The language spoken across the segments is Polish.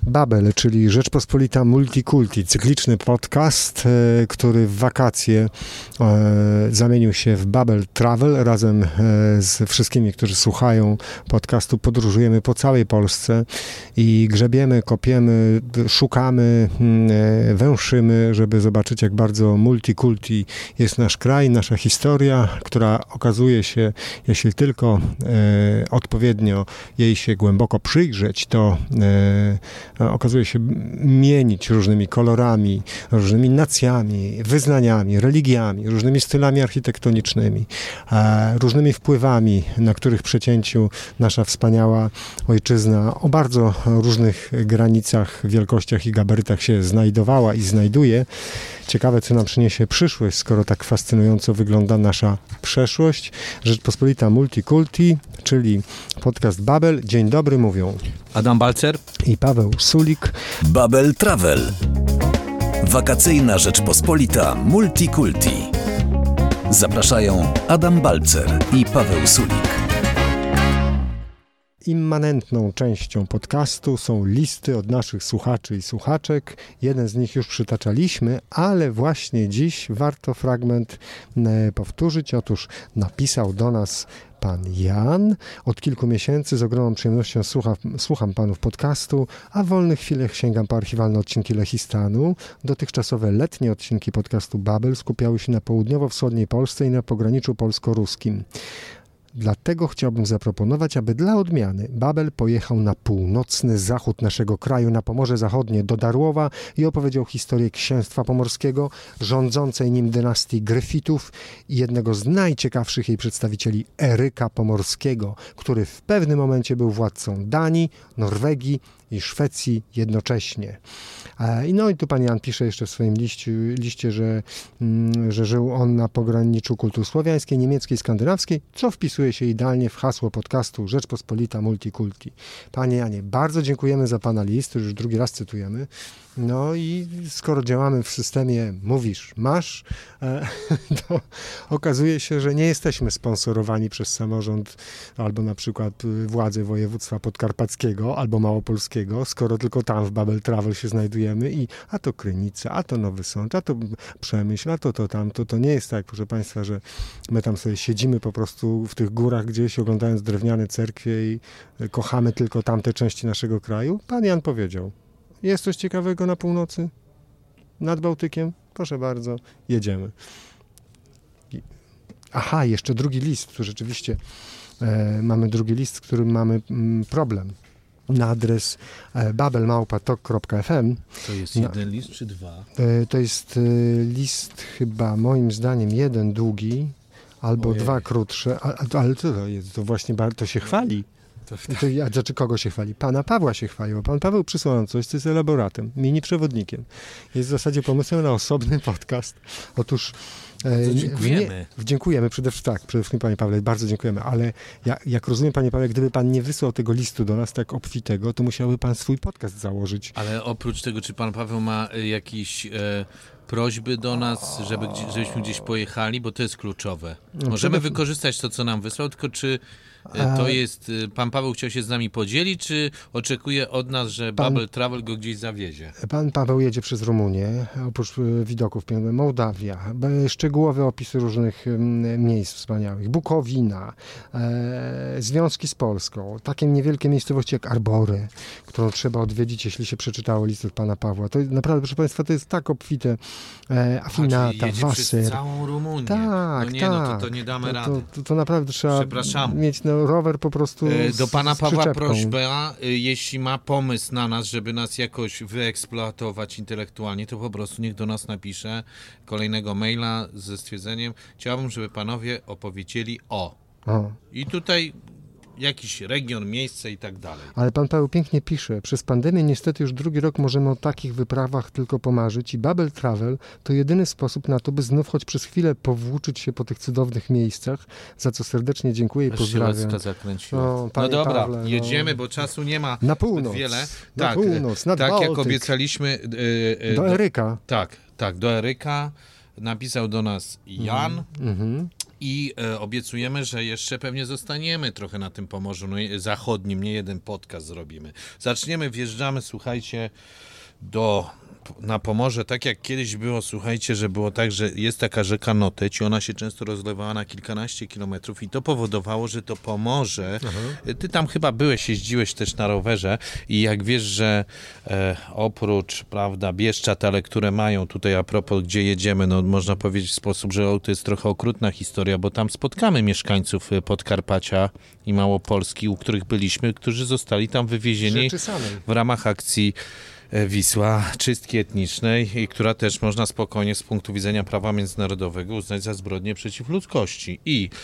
Babel, czyli Rzeczpospolita Multikulti, cykliczny podcast, który w wakacje zamienił się w Babel Travel. Razem z wszystkimi, którzy słuchają podcastu, podróżujemy po całej Polsce i grzebiemy, kopiemy, szukamy, węszymy, żeby zobaczyć, jak bardzo multikulti jest nasz kraj, nasza historia, która okazuje się, jeśli tylko odpowiednio jej się głęboko przyjrzeć, to okazuje się mienić różnymi kolorami, różnymi nacjami, wyznaniami, religiami, różnymi stylami architektonicznymi, różnymi wpływami, na których przecięciu nasza wspaniała ojczyzna o bardzo różnych granicach, wielkościach i gabarytach się znajdowała i znajduje. Ciekawe, co nam przyniesie przyszłość, skoro tak fascynująco wygląda nasza przeszłość. Rzeczpospolita Multikulti, czyli podcast Babel. Dzień dobry, mówią Adam Balcer i Paweł Sulik. Babel Travel. Wakacyjna Rzeczpospolita Multikulti. Zapraszają Adam Balcer i Paweł Sulik. Immanentną częścią podcastu są listy od naszych słuchaczy i słuchaczek. Jeden z nich już przytaczaliśmy, ale właśnie dziś warto fragment powtórzyć. Otóż napisał do nas pan Jan. Od kilku miesięcy z ogromną przyjemnością słucham panów podcastu, a w wolnych chwilach sięgam po archiwalne odcinki Lechistanu. Dotychczasowe letnie odcinki podcastu Babel skupiały się na południowo-wschodniej Polsce i na pograniczu polsko-ruskim. Dlatego chciałbym zaproponować, aby dla odmiany Babel pojechał na północny zachód naszego kraju, na Pomorze Zachodnie, do Darłowa i opowiedział historię księstwa pomorskiego, rządzącej nim dynastii Gryfitów i jednego z najciekawszych jej przedstawicieli, Eryka Pomorskiego, który w pewnym momencie był władcą Danii, Norwegii i Szwecji jednocześnie. No i tu pan Jan pisze jeszcze w swoim liście, że żył on na pograniczu kultur słowiańskiej, niemieckiej, skandynawskiej, co wpisuje się idealnie w hasło podcastu Rzeczpospolita Multikulti. Panie Janie, bardzo dziękujemy za pana list, już drugi raz cytujemy. No i skoro działamy w systemie mówisz, masz, to okazuje się, że nie jesteśmy sponsorowani przez samorząd albo na przykład władze województwa podkarpackiego albo małopolskiego, skoro tylko tam w Babel Travel się znajdujemy i a to Krynica, a to Nowy Sącz, a to Przemyśl, a to tamto. To nie jest tak, proszę państwa, że my tam sobie siedzimy po prostu w tych górach gdzieś, oglądając drewniane cerkwie i kochamy tylko tamte części naszego kraju. Pan Jan powiedział: jest coś ciekawego na północy? Nad Bałtykiem? Proszę bardzo, jedziemy. Aha, jeszcze drugi list, tu rzeczywiście mamy drugi list, z którym mamy problem. Na adres babelmałpa.tok.fm. To jest jeden list czy dwa? To jest list chyba moim zdaniem jeden długi, albo dwa krótsze, ale co to jest? To właśnie to się chwali. Znaczy kogo się chwali? Pana Pawła się chwaliło. Pan Paweł przysłał nam coś, co jest elaboratem, mini przewodnikiem. Jest w zasadzie pomysłem na osobny podcast. Otóż dziękujemy. Dziękujemy przede wszystkim panie Pawle, bardzo dziękujemy, ale jak rozumiem, panie Pawle, gdyby pan nie wysłał tego listu do nas tak obfitego, to musiałby pan swój podcast założyć. Ale oprócz tego, czy pan Paweł ma jakieś prośby do nas, żebyśmy gdzieś pojechali, bo to jest kluczowe. Możemy wykorzystać to, co nam wysłał, tylko czy to jest, pan Paweł chciał się z nami podzielić, czy oczekuje od nas, że Babel Travel go gdzieś zawiezie? Pan Paweł jedzie przez Rumunię, oprócz widoków pięknych, Mołdawia, szczegółowe opisy różnych miejsc wspaniałych, Bukowina, związki z Polską, takie niewielkie miejscowości jak Arbory, którą trzeba odwiedzić, jeśli się przeczytało list od pana Pawła. To naprawdę, proszę państwa, to jest tak obfite, Afinata, Wasser. Przez całą Rumunię. Tak, to nie damy rady. To naprawdę trzeba mieć rower po prostu do pana Pawła przyczepką. prośba, jeśli ma pomysł na nas, żeby nas jakoś wyeksploatować intelektualnie, to po prostu niech do nas napisze kolejnego maila ze stwierdzeniem: chciałbym, żeby panowie opowiedzieli I tutaj jakiś region, miejsce i tak dalej. Ale pan Paweł pięknie pisze: przez pandemię niestety już drugi rok możemy o takich wyprawach tylko pomarzyć i Babel Travel to jedyny sposób na to, by znów choć przez chwilę powłóczyć się po tych cudownych miejscach, za co serdecznie dziękuję i pozdrawiam. No dobra, Pawle, jedziemy, bo czasu nie ma na północ, wiele. Na północ, nad tak Bałtyk. Jak obiecaliśmy. Do Eryka. Tak, do Eryka. Napisał do nas Jan. I obiecujemy, że jeszcze pewnie zostaniemy trochę na tym Pomorzu Zachodnim, nie jeden podcast zrobimy. Wjeżdżamy, słuchajcie, na Pomorze, tak jak kiedyś było, słuchajcie, że było tak, że jest taka rzeka Noteć i ona się często rozlewała na kilkanaście kilometrów i to powodowało, że to Pomorze, ty tam chyba jeździłeś też na rowerze i jak wiesz, że oprócz, prawda, Bieszczad, ale które mają tutaj a propos, gdzie jedziemy, no można powiedzieć w sposób, że to jest trochę okrutna historia, bo tam spotkamy mieszkańców Podkarpacia i Małopolski, u których byliśmy, którzy zostali tam wywiezieni w ramach akcji Wisła, czystki etnicznej, i która też można spokojnie z punktu widzenia prawa międzynarodowego uznać za zbrodnię przeciw ludzkości.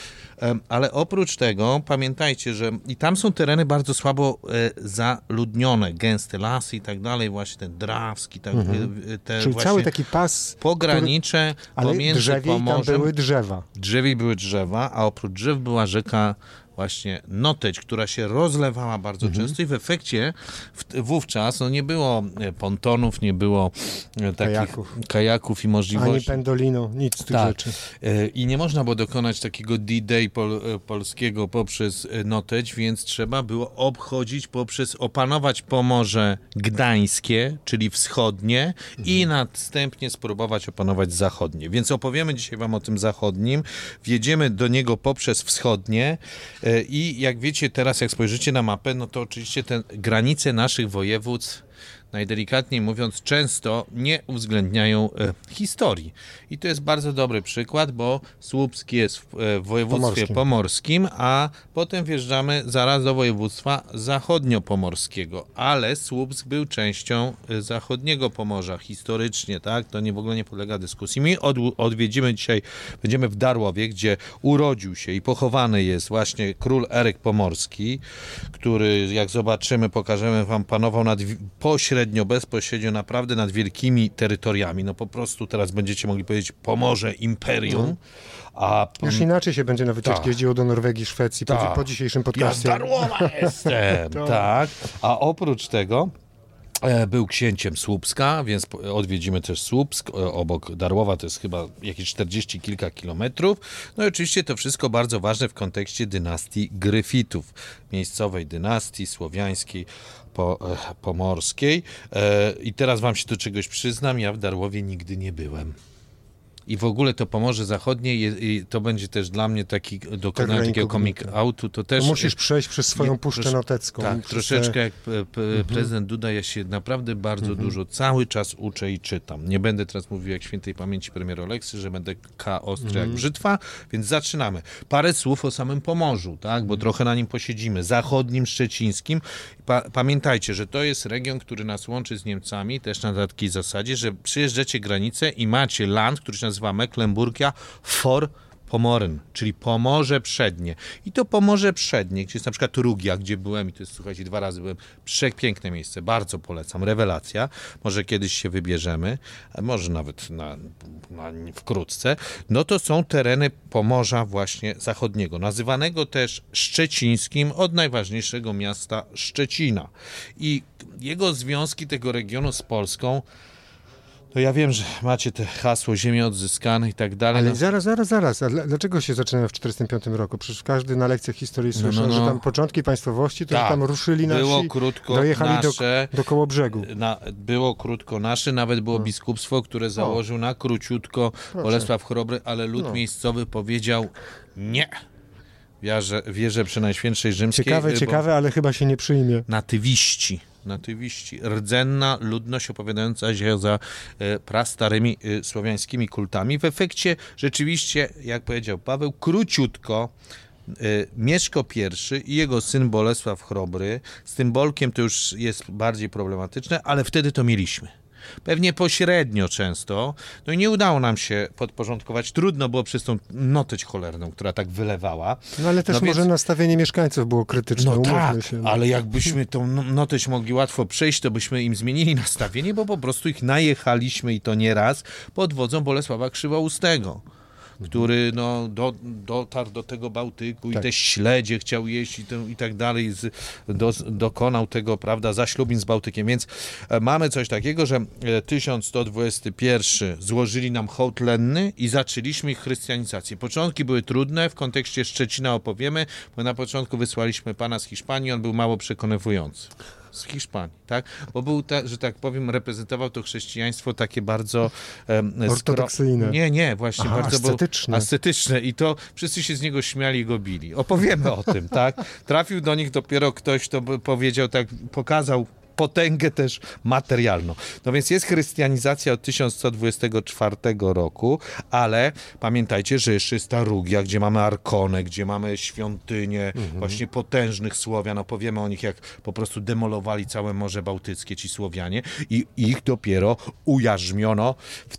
Ale oprócz tego pamiętajcie, że i tam są tereny bardzo słabo zaludnione, gęste lasy i tak dalej, właśnie ten Drawski, czyli cały taki pas pogranicze pomiędzy drzewie Pomorzem. I tam były drzewa. Drzewie były drzewa, a oprócz drzew była rzeka właśnie Noteć, która się rozlewała bardzo często i w efekcie wówczas nie było pontonów, nie było takich kajaków i możliwości. Ani pendolino, nic z tych rzeczy. I nie można było dokonać takiego D-Day polskiego poprzez Noteć, więc trzeba było opanować Pomorze Gdańskie, czyli wschodnie i następnie spróbować opanować zachodnie. Więc opowiemy dzisiaj wam o tym zachodnim. Wjedziemy do niego poprzez wschodnie. I jak wiecie teraz, jak spojrzycie na mapę, no to oczywiście te granice naszych województw, najdelikatniej mówiąc, często nie uwzględniają historii. I to jest bardzo dobry przykład, bo Słupsk jest w województwie pomorskim, a potem wjeżdżamy zaraz do województwa zachodniopomorskiego. Ale Słupsk był częścią zachodniego Pomorza historycznie, tak? To w ogóle nie podlega dyskusji. My odwiedzimy dzisiaj, będziemy w Darłowie, gdzie urodził się i pochowany jest właśnie król Eryk Pomorski, który, jak zobaczymy, pokażemy wam, panował bezpośrednio naprawdę nad wielkimi terytoriami. No po prostu teraz będziecie mogli powiedzieć Pomorze Imperium. Już inaczej się będzie na wycieczki jeździło do Norwegii, Szwecji po dzisiejszym podcastie. Ja z Darłowa jestem! Tak. A oprócz tego był księciem Słupska, więc odwiedzimy też Słupsk, obok Darłowa, to jest chyba jakieś 40 kilka kilometrów. No i oczywiście to wszystko bardzo ważne w kontekście dynastii Gryfitów, miejscowej dynastii słowiańskiej, pomorskiej. I teraz wam się do czegoś przyznam, ja w Darłowie nigdy nie byłem. I w ogóle to Pomorze Zachodnie i to będzie też dla mnie taki dokonanie takiego coming-outu. To też musisz przejść przez swoją Puszczę Notecką. Tak, troszeczkę jak prezydent Duda, ja się naprawdę bardzo dużo, cały czas uczę i czytam. Nie będę teraz mówił jak świętej pamięci premier Oleksy, że będę ostry jak brzytwa, więc zaczynamy. Parę słów o samym Pomorzu, tak, bo trochę na nim posiedzimy. Zachodnim, szczecińskim. Pamiętajcie, że to jest region, który nas łączy z Niemcami, też na takiej zasadzie, że przyjeżdżacie granicę i macie land, który się nazywa Mecklenburgia Vorpommern, czyli Pomorze Przednie. I to Pomorze Przednie, gdzie jest na przykład Rugia, gdzie byłem i to jest, słuchajcie, 2 razy byłem, przepiękne miejsce, bardzo polecam, rewelacja. Może kiedyś się wybierzemy, może nawet wkrótce. No to są tereny Pomorza właśnie Zachodniego, nazywanego też Szczecińskim od najważniejszego miasta Szczecina. I jego związki tego regionu z Polską, to ja wiem, że macie te hasło ziemia odzyskane i tak dalej. Ale zaraz. A dlaczego się zaczynają w 1945 roku? Przecież każdy na lekcjach historii słyszał, że tam początki państwowości, to że tam ruszyli nasi, dojechali do Kołobrzegu. Było krótko nasze, nawet było biskupstwo, które założył na króciutko Bolesław Chrobry, ale lud miejscowy powiedział nie. Wierzę przy Najświętszej Rzymskiej. Ciekawe, ale chyba się nie przyjmie. Natywiści, rdzenna ludność opowiadająca się za prastarymi słowiańskimi kultami. W efekcie rzeczywiście, jak powiedział Paweł, króciutko Mieszko I i jego syn Bolesław Chrobry, z tym Bolkiem to już jest bardziej problematyczne, ale wtedy to mieliśmy. Pewnie pośrednio często, no i nie udało nam się podporządkować. Trudno było przez tą Noteć cholerną, która tak wylewała. No ale też może nastawienie mieszkańców było krytyczne. No tak, ale jakbyśmy tą Noteć mogli łatwo przejść, to byśmy im zmienili nastawienie, bo po prostu ich najechaliśmy i to nie raz pod wodzą Bolesława Krzywoustego. który no, dotarł do tego Bałtyku i te śledzie chciał jeść i tak dalej, dokonał tego, prawda, zaślubin z Bałtykiem. Więc mamy coś takiego, że 1121 złożyli nam hołd lenny i zaczęliśmy ich chrystianizację. Początki były trudne, w kontekście Szczecina opowiemy, bo na początku wysłaliśmy pana z Hiszpanii, on był mało przekonywujący. Z Hiszpanii, tak? Bo był, że tak powiem, reprezentował to chrześcijaństwo takie bardzo... ortodoksyjne. Nie, właśnie bardzo ascetyczne. Ascetyczne i to wszyscy się z niego śmiali i go bili. Opowiemy o tym, tak? Trafił do nich dopiero ktoś, kto powiedział tak, pokazał potęgę też materialną. No więc jest chrystianizacja od 1124 roku, ale pamiętajcie, że jeszcze jest ta Rugia, gdzie mamy Arkonę, gdzie mamy świątynię właśnie potężnych Słowian. Opowiemy o nich, jak po prostu demolowali całe Morze Bałtyckie ci Słowianie i ich dopiero ujarzmiono w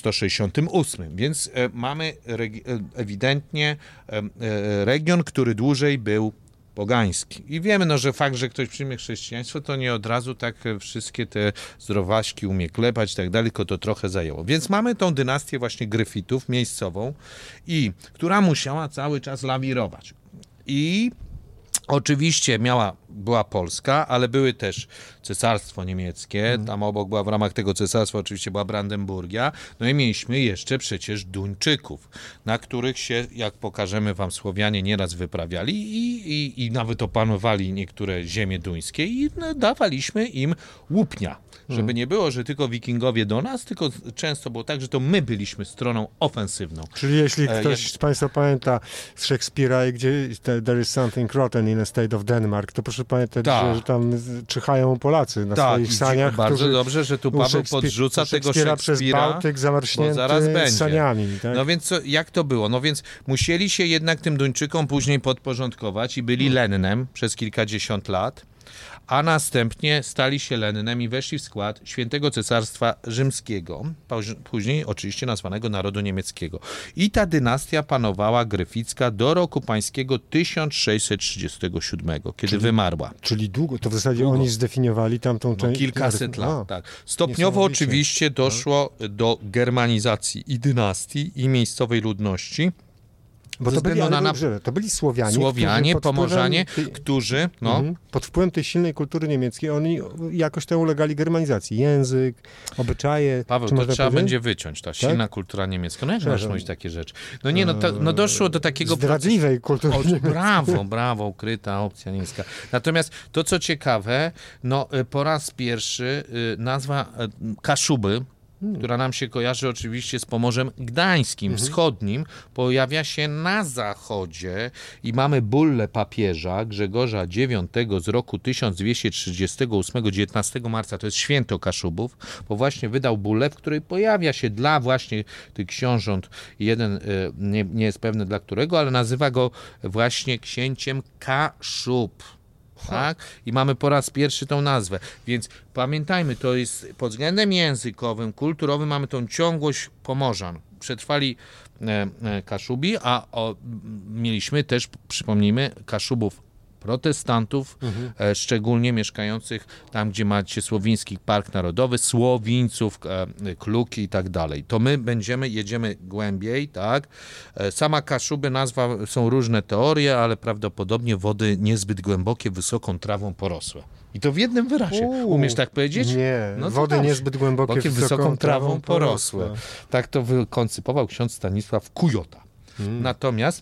1168. Więc mamy ewidentnie region, który dłużej był pogański. I wiemy, no, że fakt, że ktoś przyjmie chrześcijaństwo, to nie od razu tak wszystkie te zdrowaśki umie klepać i tak dalej, tylko to trochę zajęło. Więc mamy tą dynastię właśnie Gryfitów miejscową, która musiała cały czas lawirować. I oczywiście była Polska, ale były też Cesarstwo Niemieckie, tam obok była w ramach tego cesarstwa oczywiście była Brandenburgia, no i mieliśmy jeszcze przecież Duńczyków, na których się, jak pokażemy wam, Słowianie nieraz wyprawiali i nawet opanowali niektóre ziemie duńskie i dawaliśmy im łupnia. Żeby nie było, że tylko wikingowie do nas, tylko często było tak, że to my byliśmy stroną ofensywną. Czyli jeśli ktoś z Państwa pamięta z Szekspira, gdzie there is something rotten in a state of Denmark, to proszę pamiętać, że tam czyhają Polacy na swoich saniach. Bardzo dobrze, że tu Paweł podrzuca tego Szekspira, przez Bałtyk zamarznięty saniami. Tak? No więc jak to było? No więc musieli się jednak tym Duńczykom później podporządkować i byli lennem przez kilkadziesiąt lat, a następnie stali się lennem i weszli w skład Świętego Cesarstwa Rzymskiego, później oczywiście nazwanego narodu niemieckiego. I ta dynastia panowała gryficka do roku pańskiego 1637, kiedy wymarła. Czyli długo, to w zasadzie oni zdefiniowali tamtą część. Kilkaset lat, tak. Stopniowo oczywiście doszło do germanizacji i dynastii, i miejscowej ludności. Bo to byli Słowianie, Pomorzanie, którzy... pod wpływem tej silnej kultury niemieckiej oni jakoś tę ulegali germanizacji. Język, obyczaje... Paweł, to trzeba będzie wyciąć, ta silna kultura niemiecka. No jak możesz mówić takie rzeczy? No nie, doszło do takiego... Zdradliwej kultury niemieckiej. Brawo, ukryta opcja niemiecka. Natomiast to, co ciekawe, po raz pierwszy nazwa Kaszuby, która nam się kojarzy oczywiście z Pomorzem Gdańskim, wschodnim, pojawia się na zachodzie i mamy bullę papieża Grzegorza IX z roku 1238, 19 marca, to jest święto Kaszubów, bo właśnie wydał bullę, w której pojawia się dla właśnie tych książąt, jeden nie jest pewny dla którego, ale nazywa go właśnie księciem Kaszub. Tak? I mamy po raz pierwszy tą nazwę. Więc pamiętajmy, to jest pod względem językowym, kulturowym mamy tą ciągłość Pomorzan. Przetrwali Kaszubi, mieliśmy też, przypomnijmy, Kaszubów protestantów, szczególnie mieszkających tam, gdzie macie Słowiński Park Narodowy, Słowińców, Kluki i tak dalej. To my jedziemy głębiej, tak? Sama Kaszuby, nazwa, są różne teorie, ale prawdopodobnie wody niezbyt głębokie, wysoką trawą porosłe. I to w jednym wyrazie. Umiesz tak powiedzieć? Nie, wody niezbyt głębokie, wysoką trawą porosłe. Tak to wykoncypował ksiądz Stanisław Kujota. Natomiast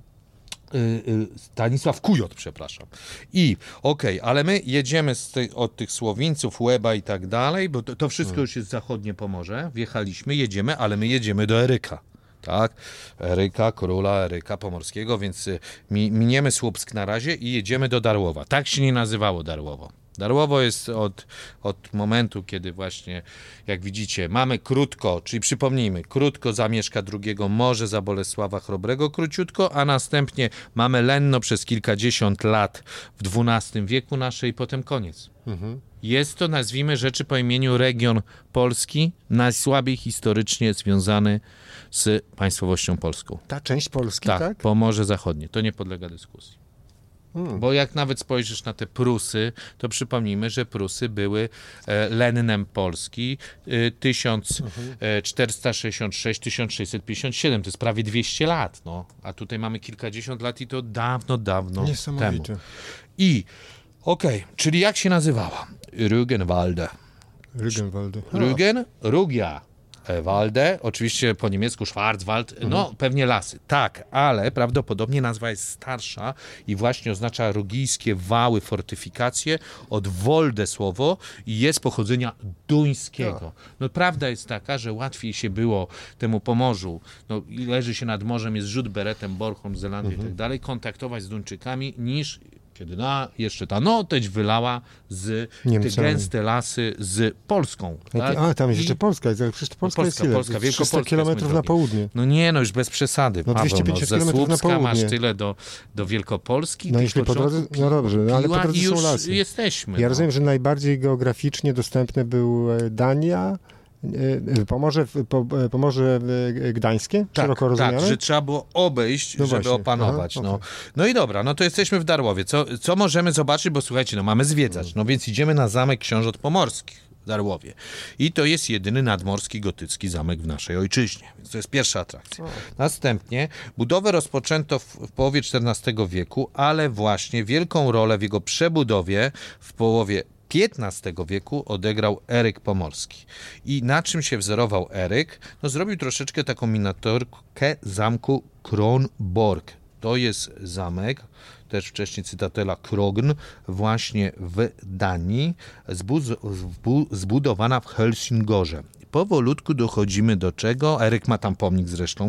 Stanisław Kujot, przepraszam. Ale my jedziemy od tych Słowińców, Łeba i tak dalej, bo to wszystko już jest zachodnie Pomorze, jedziemy, ale my jedziemy do Eryka. Tak? Króla Eryka Pomorskiego, więc miniemy Słupsk na razie i jedziemy do Darłowa. Tak się nie nazywało Darłowo. Darłowo jest od momentu, kiedy właśnie, jak widzicie, mamy krótko, czyli przypomnijmy, krótko zamieszka drugiego Morze za Bolesława Chrobrego, króciutko, a następnie mamy lenno przez kilkadziesiąt lat w XII wieku naszej i potem koniec. Jest to, nazwijmy rzeczy po imieniu, region Polski, najsłabiej historycznie związany z państwowością polską. Ta część Polski, tak? Pomorze Zachodnie, to nie podlega dyskusji. Bo jak nawet spojrzysz na te Prusy, to przypomnijmy, że Prusy były lennem Polski 1466-1657. To jest prawie 200 lat. No. A tutaj mamy kilkadziesiąt lat i to dawno temu. I czyli jak się nazywała? Rügenwalde. Rugia. Walde, oczywiście po niemiecku Schwarzwald, no pewnie lasy, tak, ale prawdopodobnie nazwa jest starsza i właśnie oznacza rugijskie wały, fortyfikacje, od wolde słowo i jest pochodzenia duńskiego. No prawda jest taka, że łatwiej się było temu Pomorzu, no i leży się nad morzem, jest rzut beretem, Bornholm, Zelandia i tak dalej, kontaktować z Duńczykami niż kiedy jeszcze ta noteć wylała z te gęste lasy z Polską. Tak? A, tam jest jeszcze Polska. Przecież to Polska jest ile? Polska, 300 kilometrów na południe. No nie, już bez przesady. No 250 kilometrów na południe. Masz tyle do Wielkopolski. No jeśli po drodze, no dobrze, ale po drodze są lasy. Jesteśmy. Ja rozumiem, że najbardziej geograficznie dostępne był Dania, Pomorze Gdańskie, szeroko rozumiane? Tak, że trzeba było obejść, żeby właśnie opanować. Aha, okay. No i dobra, no to jesteśmy w Darłowie. Co możemy zobaczyć, bo słuchajcie, no mamy zwiedzać. No więc idziemy na Zamek Książąt Pomorskich w Darłowie. I to jest jedyny nadmorski gotycki zamek w naszej ojczyźnie. Więc to jest pierwsza atrakcja. Następnie budowę rozpoczęto w połowie XIV wieku, ale właśnie wielką rolę w jego przebudowie w połowie XV wieku odegrał Eryk Pomorski. I na czym się wzorował Eryk? No zrobił troszeczkę taką miniaturkę zamku Kronborg. To jest zamek, też wcześniej cytatela Krogn, właśnie w Danii, zbudowana w Helsingorze. Powolutku dochodzimy do czego? Eryk ma tam pomnik zresztą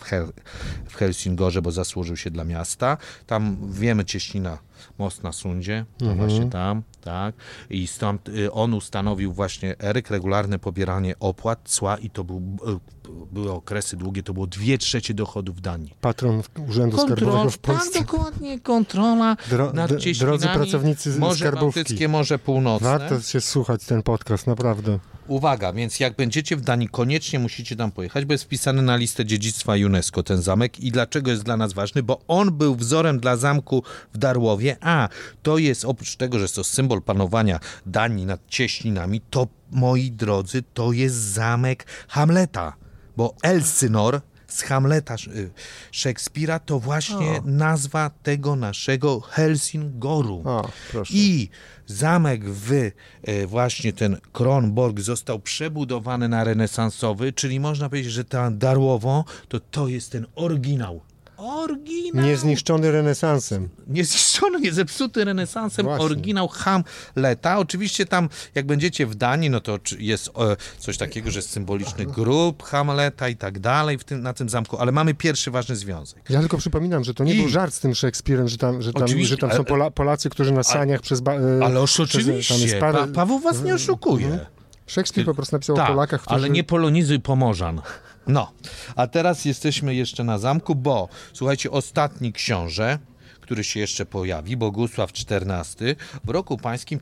w Helsingorze, bo zasłużył się dla miasta. Tam wiemy Cieśnina, most na Sundzie, to właśnie tam, tak. I stąd on ustanowił właśnie Eryk regularne pobieranie opłat, cła i to były okresy długie, to było 2/3 dochodów Danii. Patron Urzędu Skarbowego w Polsce. Tak, dokładnie, kontrola nad Cieśninami. Drodzy pracownicy Morze Skarbówki. Bałtyckie, Morze Północne. Warto się słuchać ten podcast, naprawdę. Uwaga, więc jak będziecie w Danii, koniecznie musicie tam pojechać, bo jest wpisany na listę dziedzictwa UNESCO ten zamek. I dlaczego jest dla nas ważny? Bo on był wzorem dla zamku w Darłowie, a to jest oprócz tego, że jest to symbol panowania Danii nad Cieśninami, to moi drodzy, to jest zamek Hamleta, bo Elsinor z Hamleta Szekspira to właśnie nazwa tego naszego Helsingoru. I zamek właśnie ten Kronborg został przebudowany na renesansowy, czyli można powiedzieć, że ta Darłowo to jest ten oryginał. Niezniszczony renesansem. Nie zepsuty renesansem, właśnie. Oryginał Hamleta. Oczywiście tam, jak będziecie w Danii, no to jest coś takiego, że jest symboliczny grób Hamleta i tak dalej na tym zamku, ale mamy pierwszy ważny związek. Ja tylko przypominam, że to nie był żart z tym Szekspirem, że tam są Polacy, którzy na saniach przez... Ale oczywiście, Paweł was nie oszukuje. Szekspir po prostu napisał o Polakach, którzy... ale nie polonizuj Pomorzan. No, a teraz jesteśmy jeszcze na zamku, bo słuchajcie, ostatni książę, który się jeszcze pojawi, Bogusław XIV, w roku pańskim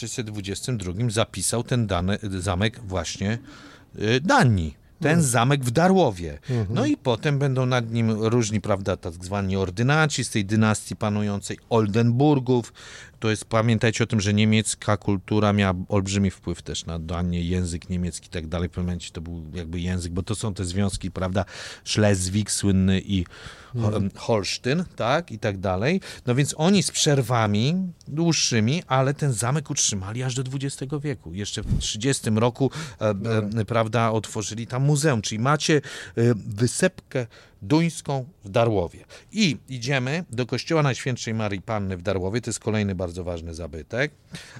1322 zapisał ten zamek właśnie Danii. Ten zamek w Darłowie. No i potem będą nad nim różni, prawda, tak zwani ordynaci z tej dynastii panującej Oldenburgów. To jest, pamiętajcie o tym, że niemiecka kultura miała olbrzymi wpływ też na Danię, język niemiecki i tak dalej. W pewnym momencie to był jakby język, bo to są te związki, prawda, Schleswig słynny i Holsztyn, tak, i tak dalej. No więc oni z przerwami dłuższymi, ale ten zamek utrzymali aż do XX wieku. Jeszcze w 30 roku, prawda, otworzyli tam muzeum, czyli macie wysepkę duńską w Darłowie. I idziemy do kościoła Najświętszej Maryi Panny w Darłowie, to jest kolejny bardzo ważny zabytek.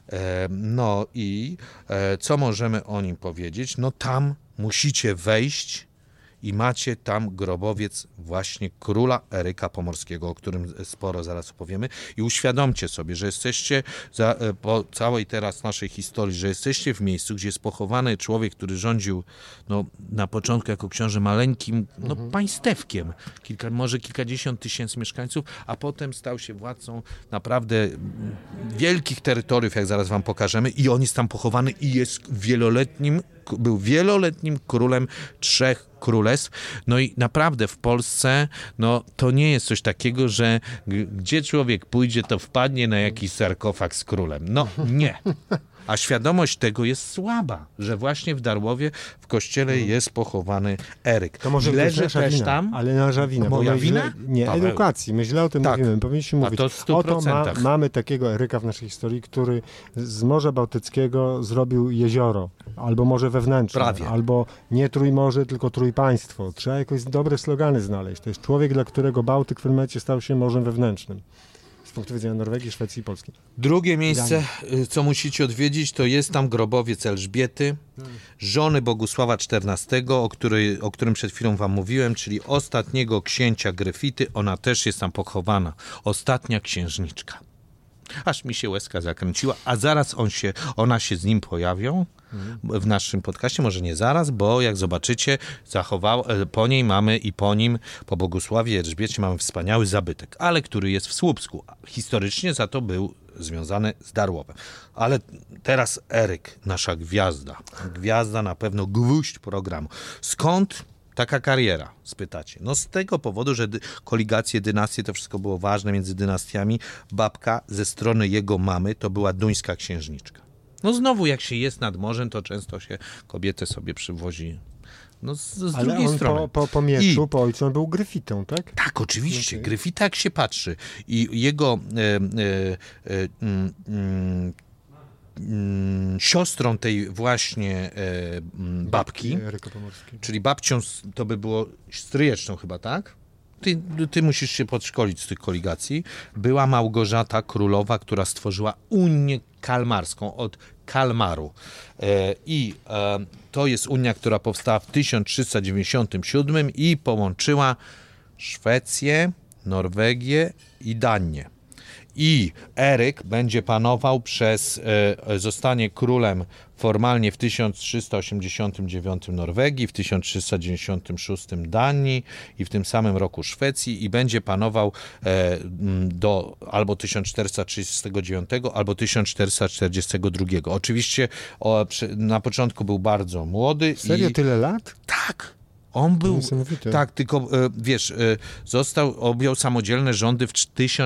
No i co możemy o nim powiedzieć? No tam musicie wejść i macie tam grobowiec właśnie króla Eryka Pomorskiego, o którym sporo zaraz opowiemy. I uświadomcie sobie, że jesteście po całej teraz naszej historii, że jesteście w miejscu, gdzie jest pochowany człowiek, który rządził na początku jako książę maleńkim państewkiem, może kilkadziesiąt tysięcy mieszkańców, a potem stał się władcą naprawdę wielkich terytoriów, jak zaraz wam pokażemy, i on jest tam pochowany i był wieloletnim królem 3 królestw. No i naprawdę w Polsce, no to nie jest coś takiego, że gdzie człowiek pójdzie, to wpadnie na jakiś sarkofag z królem. No nie. A świadomość tego jest słaba, że właśnie w Darłowie w kościele jest pochowany Eryk. To może leży też tam. Ale na Żawina. Moja wina? Nie, Paweł. Edukacji. My źle o tym mówimy. Powinniśmy mówić. A to w 100%. Mamy takiego Eryka w naszej historii, który z Morza Bałtyckiego zrobił jezioro. Albo morze wewnętrzne. Prawie. Albo nie Trójmorze, tylko Trójpaństwo. Trzeba jakoś dobre slogany znaleźć. To jest człowiek, dla którego Bałtyk w pewnym momencie stał się morzem wewnętrznym. Z punktu widzenia Norwegii, Szwecji i Polski. Drugie miejsce, co musicie odwiedzić, to jest tam grobowiec Elżbiety, żony Bogusława XIV, o którym przed chwilą wam mówiłem, czyli ostatniego księcia Gryfity. Ona też jest tam pochowana. Ostatnia księżniczka. Aż mi się łezka zakręciła, a zaraz ona się z nim pojawią w naszym podcaście, może nie zaraz, bo jak zobaczycie, po niej mamy i po Bogusławie Elżbiecie mamy wspaniały zabytek, ale który jest w Słupsku. Historycznie za to był związany z Darłowem. Ale teraz Eryk, nasza gwiazda. Gwiazda, na pewno gwóźdź programu. Skąd taka kariera, spytacie? No z tego powodu, że koligacje, dynastie, to wszystko było ważne między dynastiami. Babka ze strony jego mamy to była duńska księżniczka. No znowu, jak się jest nad morzem, to często się kobietę sobie przywozi z drugiej strony. Po mieczu, po ojcu, on był Gryfitą, tak? Tak, oczywiście. Okay. Gryfita, jak się patrzy. I jego siostrą tej właśnie babki, czyli babcią to by było stryjeczną chyba, tak? Ty musisz się podszkolić z tych koligacji. Była Małgorzata Królowa, która stworzyła Unię Kalmarską od Kalmaru. To jest Unia, która powstała w 1397 i połączyła Szwecję, Norwegię i Danię. I Eryk będzie panował zostanie królem formalnie w 1389 Norwegii, w 1396 Danii i w tym samym roku Szwecji i będzie panował do albo 1439 albo 1442. Oczywiście na początku był bardzo młody. Serio, tyle lat? Tak. On był, tak, tylko wiesz, objął samodzielne rządy w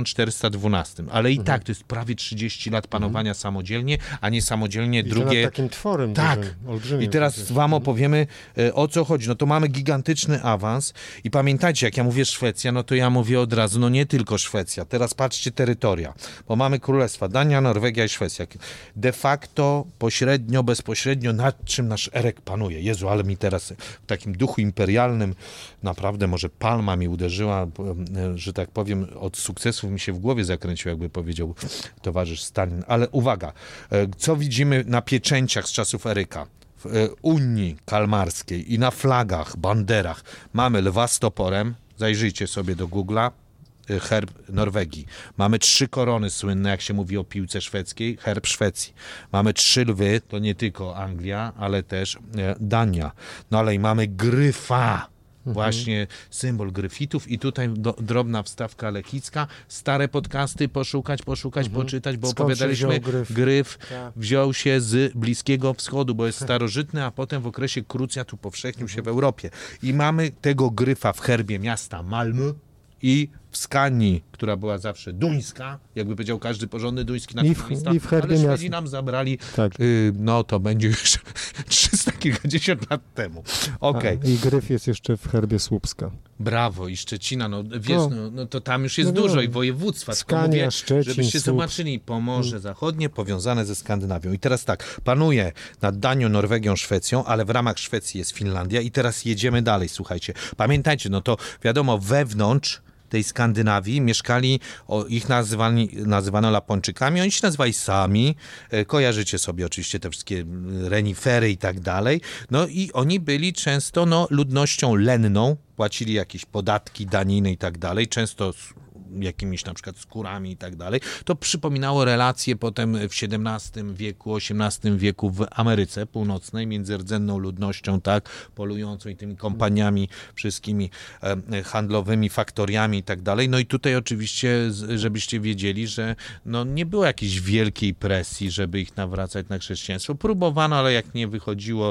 1412, ale i tak to jest prawie 30 lat panowania samodzielnie, a nie samodzielnie drugie. I takim tworem tak. I teraz wam opowiemy, o co chodzi. No to mamy gigantyczny awans i pamiętajcie, jak ja mówię Szwecja, no to ja mówię od razu, no nie tylko Szwecja. Teraz patrzcie terytoria, bo mamy królestwa Dania, Norwegia i Szwecja. De facto, pośrednio, bezpośrednio, nad czym nasz Eryk panuje. Jezu, ale mi teraz w takim duchu imperialnym, naprawdę może palma mi uderzyła, że tak powiem, od sukcesów mi się w głowie zakręcił, jakby powiedział towarzysz Stalin. Ale uwaga, co widzimy na pieczęciach z czasów Eryka? W Unii Kalmarskiej i na flagach, banderach mamy lwa z toporem, zajrzyjcie sobie do Google'a, herb Norwegii. Mamy 3 korony słynne, jak się mówi o piłce szwedzkiej, herb Szwecji. Mamy 3 lwy, to nie tylko Anglia, ale też Dania. No ale i mamy gryfa. Właśnie symbol gryfitów i tutaj drobna wstawka lechicka. Stare podcasty poszukać, poczytać, bo opowiadaliśmy, gryf wziął się z Bliskiego Wschodu, bo jest starożytny, a potem w okresie krucjatu powszechnił się w Europie. I mamy tego gryfa w herbie miasta Malmö i w Skanii, która była zawsze duńska, jakby powiedział każdy porządny duński nacjonalista, ale Szwedzi nam zabrali, tak. No to będzie już 300 kilkadziesiąt lat temu. Okay. I gryf jest jeszcze w herbie Słupska. Brawo, i Szczecina, no wiesz, no to tam już jest dużo i województwa. Skania, mówię, Szczecin, żebyście zobaczyli, Pomorze Zachodnie powiązane ze Skandynawią. I teraz tak, panuje nad Danią, Norwegią, Szwecją, ale w ramach Szwecji jest Finlandia i teraz jedziemy dalej, słuchajcie. Pamiętajcie, no to wiadomo, wewnątrz tej Skandynawii mieszkali, ich nazywano Lapończykami, oni się nazywali Sami, kojarzycie sobie oczywiście te wszystkie renifery i tak dalej, no i oni byli często ludnością lenną, płacili jakieś podatki, daniny i tak dalej, często jakimiś na przykład skórami i tak dalej. To przypominało relacje potem w XVII wieku, XVIII wieku w Ameryce Północnej między rdzenną ludnością, tak, polującą i tymi kompaniami wszystkimi handlowymi, faktoriami i tak dalej. No i tutaj oczywiście, żebyście wiedzieli, że nie było jakiejś wielkiej presji, żeby ich nawracać na chrześcijaństwo. Próbowano, ale jak nie wychodziło,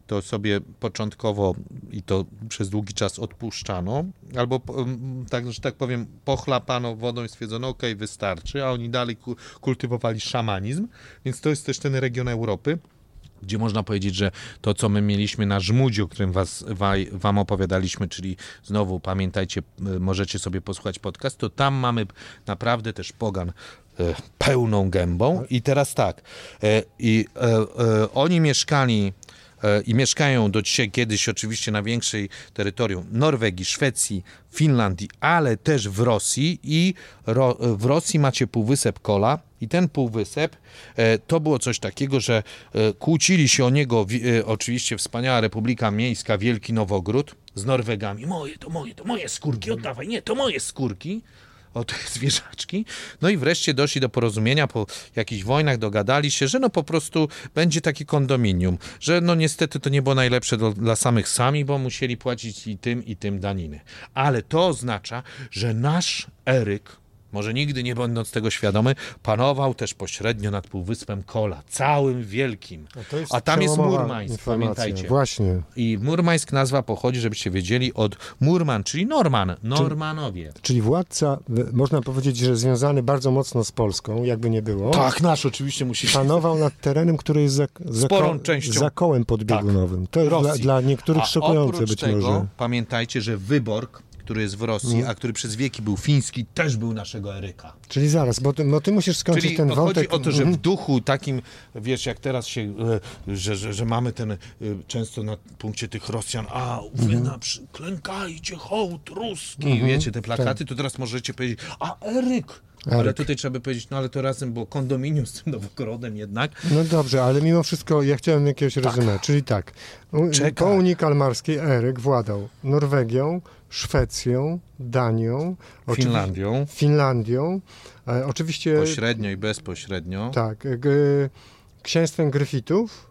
to sobie początkowo i to przez długi czas odpuszczano, albo tak, że tak powiem, pochlapano wodą i stwierdzono, okej, wystarczy, a oni dalej kultywowali szamanizm, więc to jest też ten region Europy, gdzie można powiedzieć, że to, co my mieliśmy na Żmudziu, o którym wam opowiadaliśmy, czyli znowu pamiętajcie, możecie sobie posłuchać podcast, to tam mamy naprawdę też pogan pełną gębą. I teraz tak, oni mieszkali i mieszkają do dzisiaj, kiedyś oczywiście na większej terytorium Norwegii, Szwecji, Finlandii, ale też w Rosji i w Rosji macie półwysep Kola i ten półwysep to było coś takiego, że kłócili się o niego oczywiście wspaniała Republika Miejska Wielki Nowogród z Norwegami. To moje skórki, oddawaj, nie, to moje skórki. O te zwierzaczki. No i wreszcie doszli do porozumienia, po jakichś wojnach dogadali się, że no po prostu będzie taki kondominium, że no niestety to nie było najlepsze dla samych sami, bo musieli płacić i tym daniny. Ale to oznacza, że nasz Eryk, może nigdy nie będąc tego świadomy, panował też pośrednio nad półwyspem Kola, całym wielkim. A tam jest Murmańsk, pamiętajcie. Właśnie. I Murmańsk nazwa pochodzi, żebyście wiedzieli, od Murman, czyli Normanowie. Czyli władca, można powiedzieć, że związany bardzo mocno z Polską, jakby nie było. Tak, nasz oczywiście musi panował nad terenem, który jest sporą częścią zakołem podbiegunowym. To jest dla niektórych szokujące być tego, może. Pamiętajcie, że Wyborg, który jest w Rosji, a który przez wieki był fiński, też był naszego Eryka. Czyli zaraz, bo ty musisz skończyć czyli ten wątek. Chodzi o to, że w duchu takim, wiesz, jak teraz się, że mamy ten, często na punkcie tych Rosjan, wy klękajcie, hołd ruski, wiecie, te plakaty, to teraz możecie powiedzieć, Eryk. Ale tutaj trzeba by powiedzieć, no ale to razem było kondominium z tym Nowogrodem jednak. No dobrze, ale mimo wszystko ja chciałem jakiegoś resume, czyli tak, po Unii Kalmarskiej Eryk władał Norwegią, Szwecją, Danią, Finlandią, oczywiście... Pośrednio i bezpośrednio. Tak, księstwem Gryfitów.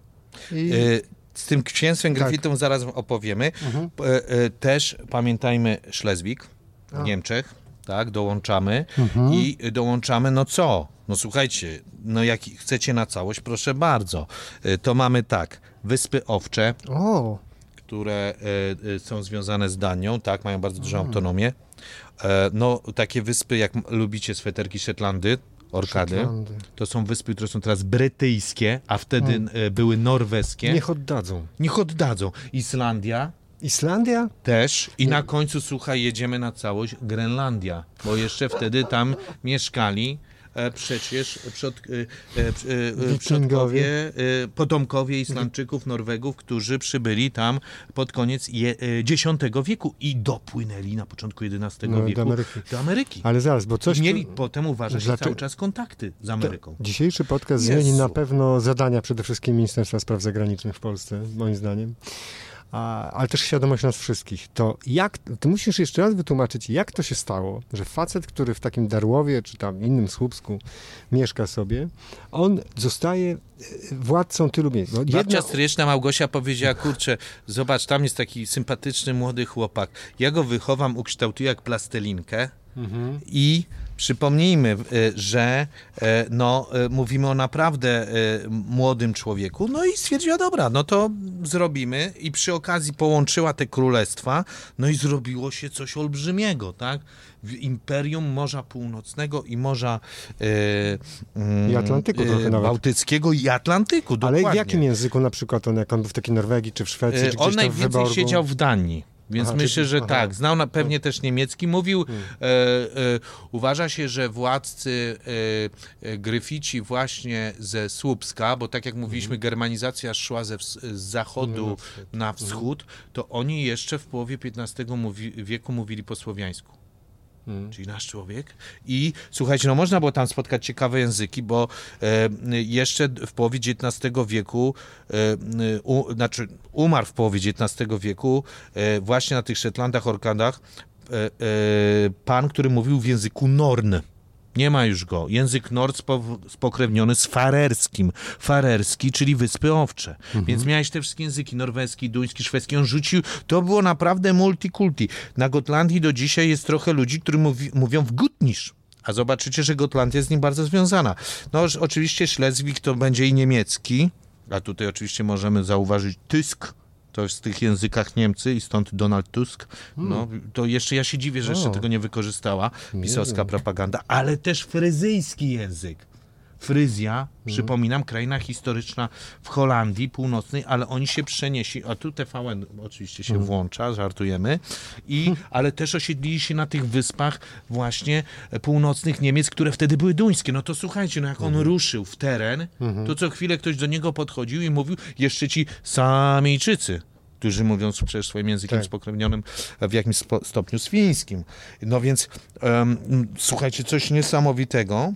Z tym księstwem Gryfitów zaraz opowiemy. Też pamiętajmy Szlezwik w Niemczech. Tak, dołączamy i dołączamy, no co? No słuchajcie, no jak chcecie na całość, proszę bardzo. To mamy tak, Wyspy Owcze, które są związane z Danią, tak, mają bardzo dużą autonomię. No takie wyspy, jak lubicie sweterki Szetlandy, Orkady, to są wyspy, które są teraz brytyjskie, a wtedy były norweskie. Niech oddadzą. Islandia? Też. I na końcu, słuchaj, jedziemy na całość, Grenlandia, bo jeszcze wtedy tam mieszkali przecież przodkowie, potomkowie Islandczyków, Norwegów, którzy przybyli tam pod koniec X wieku i dopłynęli na początku XI wieku do Ameryki. Ale zaraz, bo coś... Mieli potem, uważać, cały czas kontakty z Ameryką. Dzisiejszy podcast zmieni na pewno zadania przede wszystkim Ministerstwa Spraw Zagranicznych w Polsce, moim zdaniem. Ale też świadomość nas wszystkich. Ty musisz jeszcze raz wytłumaczyć, jak to się stało, że facet, który w takim Darłowie, czy tam innym Słupsku mieszka sobie, on zostaje władcą tylu miejsc. Babcia stryjeczna Małgosia powiedziała, kurczę, zobacz, tam jest taki sympatyczny młody chłopak. Ja go wychowam, ukształtuję jak plastelinkę i przypomnijmy, że mówimy o naprawdę młodym człowieku, no i stwierdziła, dobra, no to zrobimy i przy okazji połączyła te królestwa, no i zrobiło się coś olbrzymiego, tak? W Imperium Morza Północnego i Morza i Atlantyku trochę nawet. Bałtyckiego i Atlantyku, dokładnie. Ale w jakim języku na przykład jak on był w takiej Norwegii, czy w Szwecji, czy on gdzieś tam w Wyborgu? najwięcej siedział w Danii. Więc myślę, że tak. Znał pewnie też niemiecki. Mówił, uważa się, że władcy Gryfici właśnie ze Słupska, bo tak jak mówiliśmy, germanizacja szła z zachodu na wschód, to oni jeszcze w połowie XV wieku mówili po słowiańsku. Czyli nasz człowiek. I słuchajcie, no można było tam spotkać ciekawe języki, bo jeszcze w połowie XIX wieku, umarł w połowie XIX wieku właśnie na tych Szetlandach, Orkadach pan, który mówił w języku Norn. Nie ma już go. Język nord spokrewniony z farerskim. Farerski, czyli Wyspy Owcze. Więc miałeś te wszystkie języki, norweski, duński, szwedzki. On rzucił, to było naprawdę multikulti. Na Gotlandii do dzisiaj jest trochę ludzi, którzy mówią w gutnisz. A zobaczycie, że Gotlandia jest z nim bardzo związana. No oczywiście Szlezwik to będzie i niemiecki, a tutaj oczywiście możemy zauważyć Tysk, To jest w tych językach Niemcy i stąd Donald Tusk. No, to jeszcze ja się dziwię, że jeszcze tego nie wykorzystała pisowska propaganda, ale też fryzyjski język. Fryzja, przypominam, kraina historyczna w Holandii Północnej, ale oni się przenieśli, a tu TVN oczywiście się włącza, żartujemy, ale też osiedlili się na tych wyspach właśnie północnych Niemiec, które wtedy były duńskie. No to słuchajcie, no jak on ruszył w teren, to co chwilę ktoś do niego podchodził i mówił, jeszcze ci Samijczycy, którzy mówią przecież swoim językiem spokrewnionym w jakimś stopniu z fińskim. No więc słuchajcie, coś niesamowitego.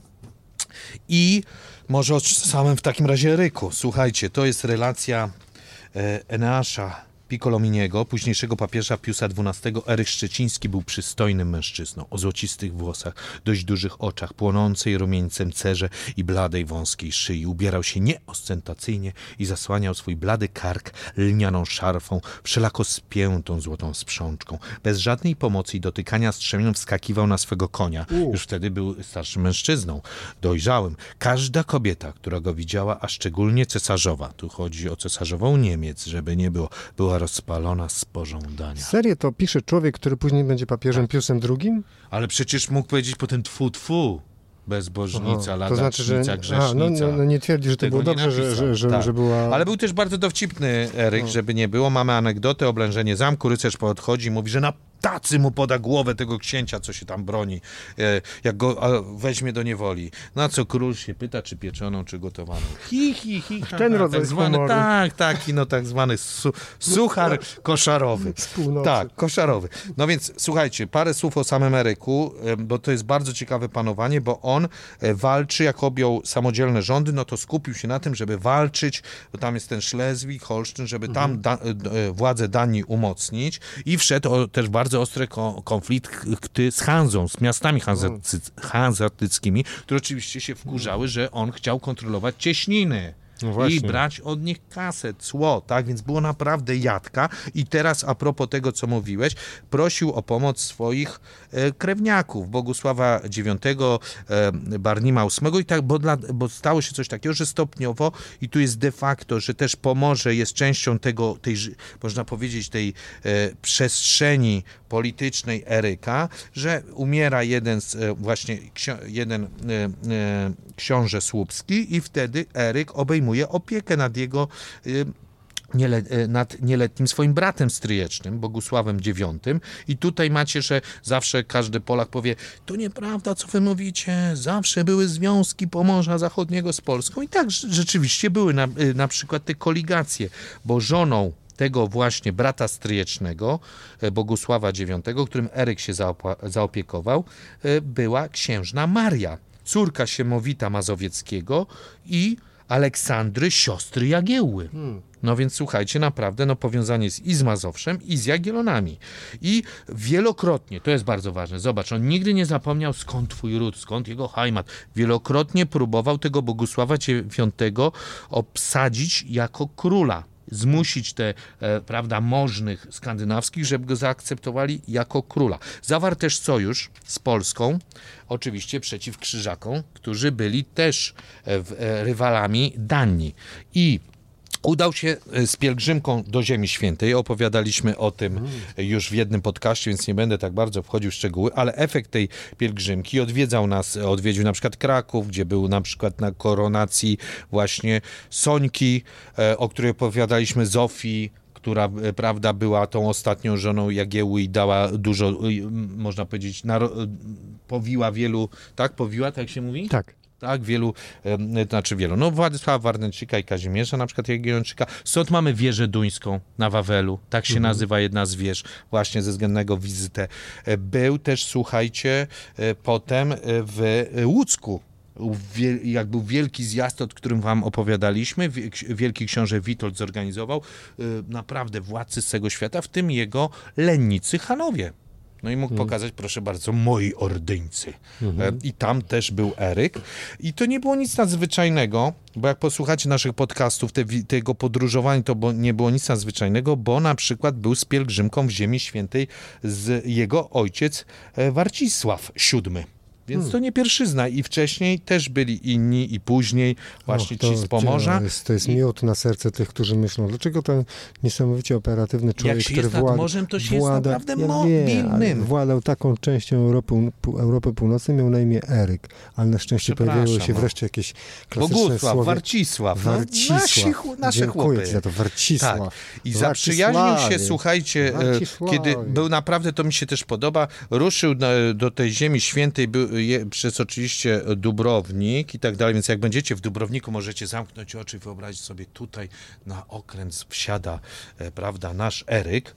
I może o samym w takim razie Eryku. Słuchajcie, to jest relacja Eneasza Piccolominiego, późniejszego papieża Piusa XII. Eryk Szczeciński był przystojnym mężczyzną o złocistych włosach, dość dużych oczach, płonącej rumieńcem cerze i bladej wąskiej szyi. Ubierał się nieostentacyjnie i zasłaniał swój blady kark lnianą szarfą, wszelako spiętą złotą sprzączką. Bez żadnej pomocy i dotykania strzemion wskakiwał na swego konia. Już wtedy był starszym mężczyzną, dojrzałym. Każda kobieta, która go widziała, a szczególnie cesarzowa, tu chodzi o cesarzową Niemiec, żeby nie było, była rozpalona z pożądania. Serię to pisze człowiek, który później będzie papieżem Piusem II? Ale przecież mógł powiedzieć potem tfu, bezbożnica, ladacznica, to znaczy, że, grzesznica. No nie twierdzi, że to było dobrze, że była... Ale był też bardzo dowcipny Eryk, żeby nie było. Mamy anegdotę, oblężenie zamku, rycerz podchodzi i mówi, że na tacy mu poda głowę tego księcia, co się tam broni, jak go weźmie do niewoli. Na co król się pyta, czy pieczoną, czy gotowaną. Ten rodzaj tak zwany, humoru. tak zwany suchar koszarowy. Z północy. Tak, koszarowy. No więc słuchajcie, parę słów o samym Eryku, bo to jest bardzo ciekawe panowanie, bo on walczy, jak objął samodzielne rządy, no to skupił się na tym, żeby walczyć, bo tam jest ten Szlezwik, Holsztyn, żeby tam władzę Danii umocnić i wszedł też bardzo ostre konflikty z Hanzą, z miastami hanzatyckimi, które oczywiście się wkurzały, że on chciał kontrolować cieśniny. I brać od nich kasę, cło, tak? Więc było naprawdę jadka. I teraz a propos tego, co mówiłeś, prosił o pomoc swoich krewniaków, Bogusława IX, Barnima VIII i tak, bo stało się coś takiego, że stopniowo i tu jest de facto, że też Pomorze jest częścią tej, można powiedzieć, tej przestrzeni politycznej Eryka, że umiera jeden książę słupski i wtedy Eryk obejmuje opiekę nad jego nad nieletnim swoim bratem stryjecznym, Bogusławem IX. I tutaj macie, że zawsze każdy Polak powie, to nieprawda, co wy mówicie, zawsze były związki Pomorza Zachodniego z Polską. I tak rzeczywiście były na przykład te koligacje, bo żoną tego właśnie brata stryjecznego, Bogusława IX, którym Eryk się zaopiekował, była księżna Maria, córka Siemowita Mazowieckiego i Aleksandry, siostry Jagiełły. No więc słuchajcie, naprawdę powiązanie jest i z Mazowszem, i z Jagiellonami. I wielokrotnie, to jest bardzo ważne, zobacz, on nigdy nie zapomniał, skąd twój ród, skąd jego heimat. Wielokrotnie próbował tego Bogusława IX obsadzić jako króla. Zmusić te, możnych skandynawskich, żeby go zaakceptowali jako króla. Zawarł też sojusz z Polską, oczywiście przeciw Krzyżakom, którzy byli też rywalami Danii. I udał się z pielgrzymką do Ziemi Świętej. Opowiadaliśmy o tym już w jednym podcaście, więc nie będę tak bardzo wchodził w szczegóły, ale efekt tej pielgrzymki odwiedził na przykład Kraków, gdzie był na przykład na koronacji właśnie Sońki, o której opowiadaliśmy, Zofii, która, prawda, była tą ostatnią żoną Jagiełły i dała dużo, można powiedzieć, powiła wielu, tak? Powiła, tak się mówi? Tak. Tak, wielu. No Władysława Warneńczyka i Kazimierza, na przykład Jagiellończyka. Stąd mamy wieżę duńską na Wawelu. Tak się nazywa jedna z wież, właśnie ze względu na jego wizytę. Był też, słuchajcie, potem w Łódzku. Jak był wielki zjazd, o którym wam opowiadaliśmy, wielki książę Witold zorganizował, naprawdę władcy z całego świata, w tym jego lennicy Hanowie. No i mógł pokazać, proszę bardzo, moi ordyńcy. I tam też był Eryk. I to nie było nic nadzwyczajnego, bo jak posłuchacie naszych podcastów, tego podróżowania, to nie było nic nadzwyczajnego, bo na przykład był z pielgrzymką w Ziemi Świętej jego ojciec Warcisław VII. Więc to nie pierwszyzna i wcześniej też byli inni i później właśnie ci z Pomorza. To jest miód na serce tych, którzy myślą, dlaczego ten niesamowicie operatywny człowiek, jak się który jest nad morzem, to się jest naprawdę mobilnym. Władał taką częścią Europy Północnej, miał na imię Eryk, ale na szczęście pojawiło się wreszcie jakieś klasyczne Bogusław, słowie. Warcisław. Nasze Dziękuję chłopy. ci za to, Warcisław. Tak. I zaprzyjaźnił się, słuchajcie, kiedy był naprawdę, to mi się też podoba, ruszył do tej Ziemi Świętej przez oczywiście Dubrownik i tak dalej, więc jak będziecie w Dubrowniku, możecie zamknąć oczy i wyobrazić sobie, tutaj na okręt wsiada, prawda, nasz Eryk,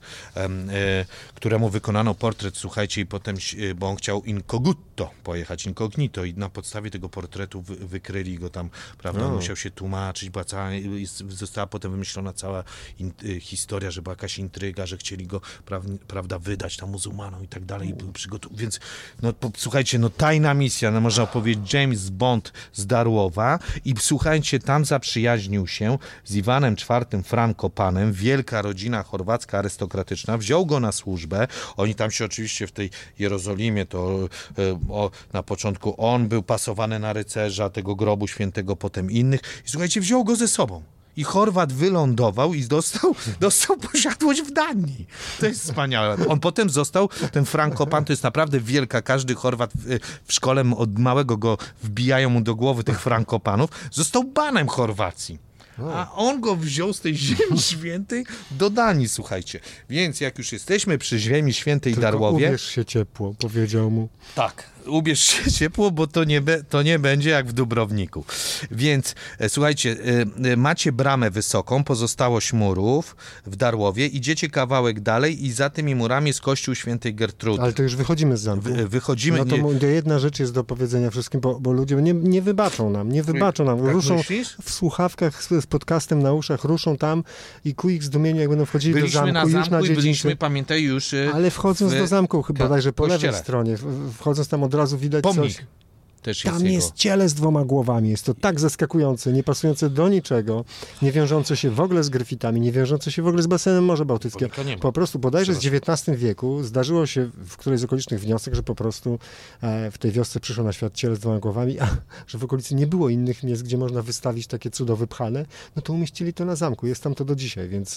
któremu wykonano portret, słuchajcie, i potem, bo on chciał pojechać incognito i na podstawie tego portretu wykryli go tam, prawda, on musiał się tłumaczyć, została potem wymyślona cała historia, że była jakaś intryga, że chcieli go, prawda, wydać tam muzułmanom i tak dalej, i były więc słuchajcie, tajna misja, można powiedzieć James Bond z Darłowa i słuchajcie, tam zaprzyjaźnił się z Iwanem IV Frankopanem, wielka rodzina chorwacka arystokratyczna, wziął go na służbę, oni tam się oczywiście w tej Jerozolimie, to na początku on był pasowany na rycerza tego grobu świętego, potem innych i słuchajcie, wziął go ze sobą. I Chorwat wylądował i dostał posiadłość w Danii. To jest wspaniałe. On potem został, ten Frankopan, to jest naprawdę wielka, każdy Chorwat w szkole od małego go wbijają mu do głowy tych Frankopanów, został banem Chorwacji. A on go wziął z tej Ziemi Świętej do Danii, słuchajcie. Więc jak już jesteśmy przy Ziemi Świętej i Darłowie... ubierz się ciepło, powiedział mu. Tak, ubierz się ciepło, bo to nie będzie jak w Dubrowniku. Więc słuchajcie, macie bramę wysoką, pozostałość murów w Darłowie, idziecie kawałek dalej i za tymi murami jest kościół świętej Gertrudy. Ale to już wychodzimy z zamku. Wychodzimy. No to jedna rzecz jest do powiedzenia wszystkim, bo ludzie nie wybaczą nam. Tak ruszą myślisz? w słuchawkach z podcastem na uszach, ruszą tam i ku ich zdumieniu, jak będą wchodzili do zamku, już na dziedzińcu. Byliśmy, pamiętaj, już ale wchodząc do zamku, chyba bodajże po lewej stronie, wchodząc tam od razu widać pomnik. Coś. Też Tam jest ciele z 2 głowami. Jest to tak zaskakujące, nie pasujące do niczego, nie wiążące się w ogóle z grafitami, nie wiążące się w ogóle z basenem Morza Bałtyckiego. Po prostu bodajże z XIX wieku zdarzyło się w którejś z okolicznych wniosek, że po prostu w tej wiosce przyszło na świat ciele z 2 głowami, a że w okolicy nie było innych miejsc, gdzie można wystawić takie cudo wypchane, no to umieścili to na zamku. Jest tam to do dzisiaj, więc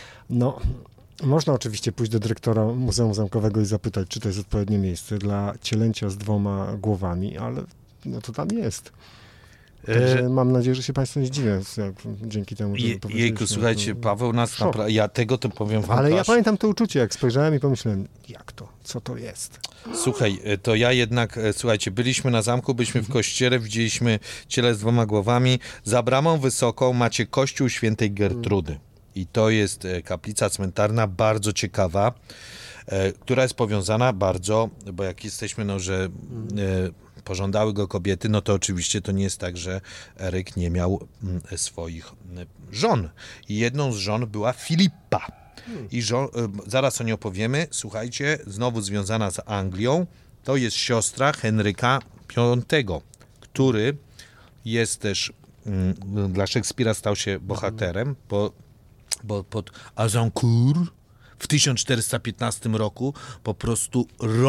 można oczywiście pójść do dyrektora Muzeum Zamkowego i zapytać, czy to jest odpowiednie miejsce dla cielęcia z 2 głowami, ale to tam jest. Także mam nadzieję, że się Państwo nie zdziwią dzięki temu, że Jejku, słuchajcie, Paweł nas ja tego to powiem wam. Ale ja pamiętam to uczucie, jak spojrzałem i pomyślałem, jak to, co to jest? Słuchaj, to ja jednak, słuchajcie, byliśmy na zamku, byliśmy w kościele, widzieliśmy ciele z 2 głowami, za bramą wysoką macie kościół świętej Gertrudy. I to jest kaplica cmentarna bardzo ciekawa, która jest powiązana bardzo, bo jak jesteśmy, że pożądały go kobiety, no to oczywiście to nie jest tak, że Eryk nie miał swoich żon. I jedną z żon była Filipa. I zaraz o niej opowiemy. Słuchajcie, znowu związana z Anglią, to jest siostra Henryka V, który jest też dla Szekspira stał się bohaterem, bo pod Azincourt w 1415 roku po prostu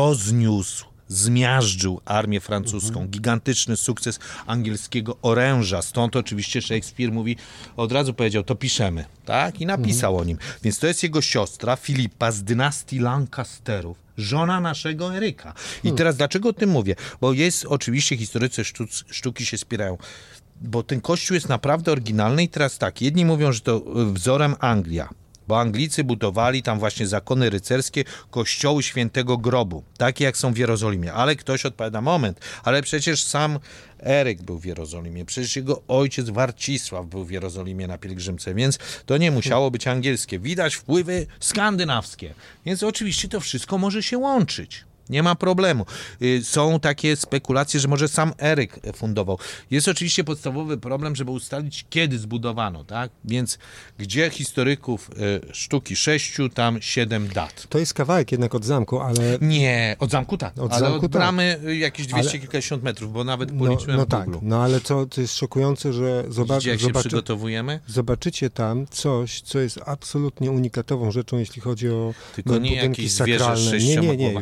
zmiażdżył armię francuską. Gigantyczny sukces angielskiego oręża. Stąd oczywiście Szekspir od razu powiedział, to piszemy. Tak? I napisał o nim. Więc to jest jego siostra Filipa z dynastii Lancasterów. Żona naszego Eryka. I teraz dlaczego o tym mówię? Bo jest oczywiście historycy sztuki się spierają. Bo ten kościół jest naprawdę oryginalny i teraz tak, jedni mówią, że to wzorem Anglia, bo Anglicy budowali tam właśnie zakony rycerskie, kościoły świętego grobu, takie jak są w Jerozolimie, ale ktoś odpowiada, moment, ale przecież sam Eryk był w Jerozolimie, przecież jego ojciec Warcisław był w Jerozolimie na pielgrzymce, więc to nie musiało być angielskie, widać wpływy skandynawskie, więc oczywiście to wszystko może się łączyć. Nie ma problemu. Są takie spekulacje, że może sam Eryk fundował. Jest oczywiście podstawowy problem, żeby ustalić, kiedy zbudowano, tak? Więc gdzie historyków sztuki 6, tam 7 dat. To jest kawałek jednak od zamku, ale... Nie, od zamku tak, od bramy jakieś 200 kilkadziesiąt metrów, bo nawet policzyłem w Google. Tak, ale to jest szokujące, że jak się przygotowujemy? Zobaczycie tam coś, co jest absolutnie unikatową rzeczą, jeśli chodzi o tylko nie budynki jakieś sakralne. Zwierzę Nie, już tym razem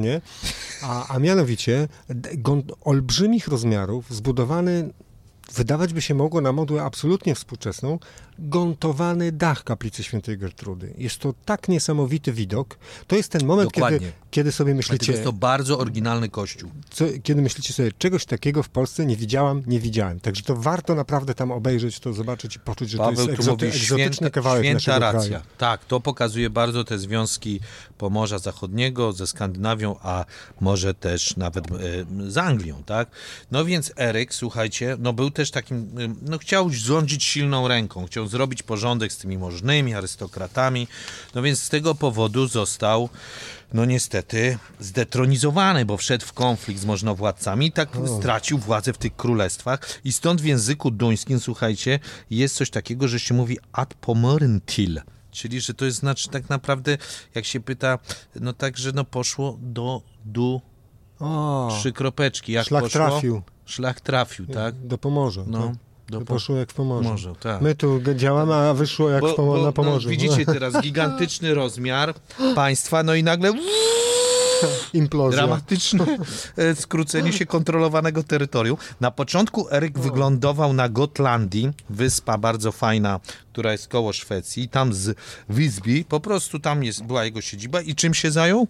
mnie, a mianowicie olbrzymich rozmiarów, zbudowany, wydawać by się mogło na modłę absolutnie współczesną, gontowany dach kaplicy Świętej Gertrudy. Jest to tak niesamowity widok. To jest ten moment, kiedy sobie myślicie... Dlatego jest to bardzo oryginalny kościół. Kiedy myślicie sobie, czegoś takiego w Polsce nie widziałem. Także to warto naprawdę tam obejrzeć, to zobaczyć i poczuć, że Paweł, to jest egzotyczny kawałek naszego racja. kraju. Tak, to pokazuje bardzo te związki Pomorza Zachodniego ze Skandynawią, a może też nawet z Anglią, tak? No więc Eryk, słuchajcie, no był też takim, no chciał rządzić silną ręką, chciał zrobić porządek z tymi możnymi arystokratami, no więc z tego powodu został, no niestety, zdetronizowany, bo wszedł w konflikt z możnowładcami i tak stracił władzę w tych królestwach. I stąd w języku duńskim, słuchajcie, jest coś takiego, że się mówi ad pomorntil, czyli że to jest, znaczy tak naprawdę, jak się pyta, no tak, że no poszło do 3 kropeczki. Jak szlak poszło? trafił. Szlak trafił, tak? Do Pomorza. No. Tak? To poszło jak w Pomorzu. Tak. My tu działamy, a wyszło jak na Pomorzu. No, widzicie teraz gigantyczny rozmiar państwa, no i nagle implozja. Dramatyczne skrócenie się kontrolowanego terytorium. Na początku Eryk wyglądował na Gotlandii, wyspa bardzo fajna, która jest koło Szwecji. Tam z Visby, po prostu tam była jego siedziba i czym się zajął?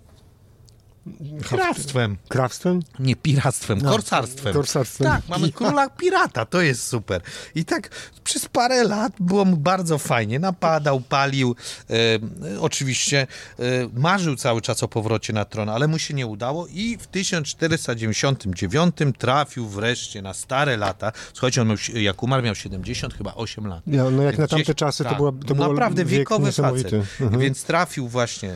Krawstwem. Krawstwem? Nie, piractwem, korsarstwem. Tak, mamy króla pirata, to jest super. I tak przez parę lat było mu bardzo fajnie. Napadał, palił, oczywiście marzył cały czas o powrocie na tron, ale mu się nie udało i w 1499 trafił wreszcie na stare lata. Słuchajcie, jak umarł, miał 78 lat. No jak na tamte czasy to było naprawdę wiekowy facet. Mhm. Więc trafił właśnie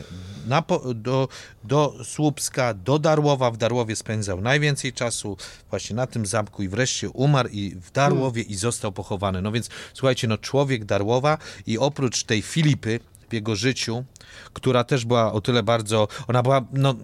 do Słupska, do Darłowa. W Darłowie spędzał najwięcej czasu właśnie na tym zamku i wreszcie umarł w Darłowie i został pochowany. No więc słuchajcie, no człowiek Darłowa i oprócz tej Filipy w jego życiu, która też była o tyle ona była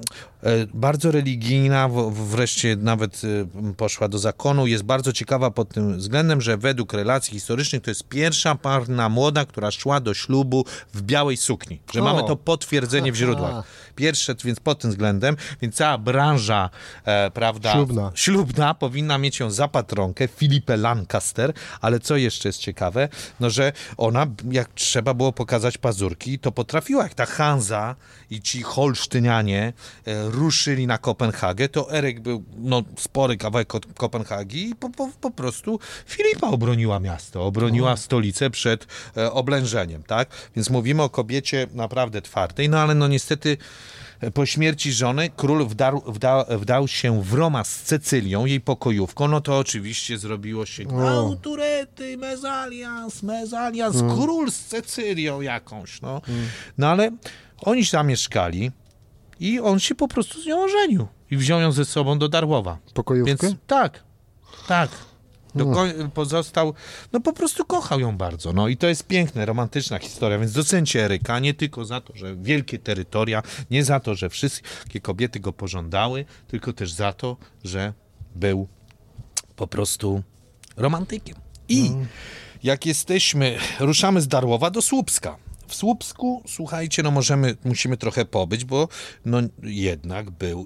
bardzo religijna, wreszcie nawet poszła do zakonu, jest bardzo ciekawa pod tym względem, że według relacji historycznych to jest pierwsza panna młoda, która szła do ślubu w białej sukni, że mamy to potwierdzenie w źródłach. Pierwsze, więc pod tym względem, więc cała branża, prawda, ślubna powinna mieć ją za patronkę, Filipę Lancaster, ale co jeszcze jest ciekawe, no że ona, jak trzeba było pokazać pazurki, to potrafiła, jak ta Hanza i ci Holsztynianie ruszyli na Kopenhagę, to Eryk był spory kawałek od Kopenhagi i po prostu Filipa obroniła miasto, obroniła stolicę przed oblężeniem, tak? Więc mówimy o kobiecie naprawdę twardej, no ale niestety po śmierci żony król wdał się w Roma z Cecylią, jej pokojówką, no to oczywiście zrobiło się autorety, mezalians, król z Cecylią jakąś, No ale oni zamieszkali i on się po prostu z nią ożenił i wziął ją ze sobą do Darłowa. Pokojówkę? Więc tak. Pozostał, po prostu kochał ją bardzo. No i to jest piękna, romantyczna historia, więc docencie Eryka, nie tylko za to, że wielkie terytoria, nie za to, że wszystkie kobiety go pożądały, tylko też za to, że był po prostu romantykiem. I jak ruszamy z Darłowa do Słupska. W Słupsku, słuchajcie, musimy trochę pobyć, bo jednak był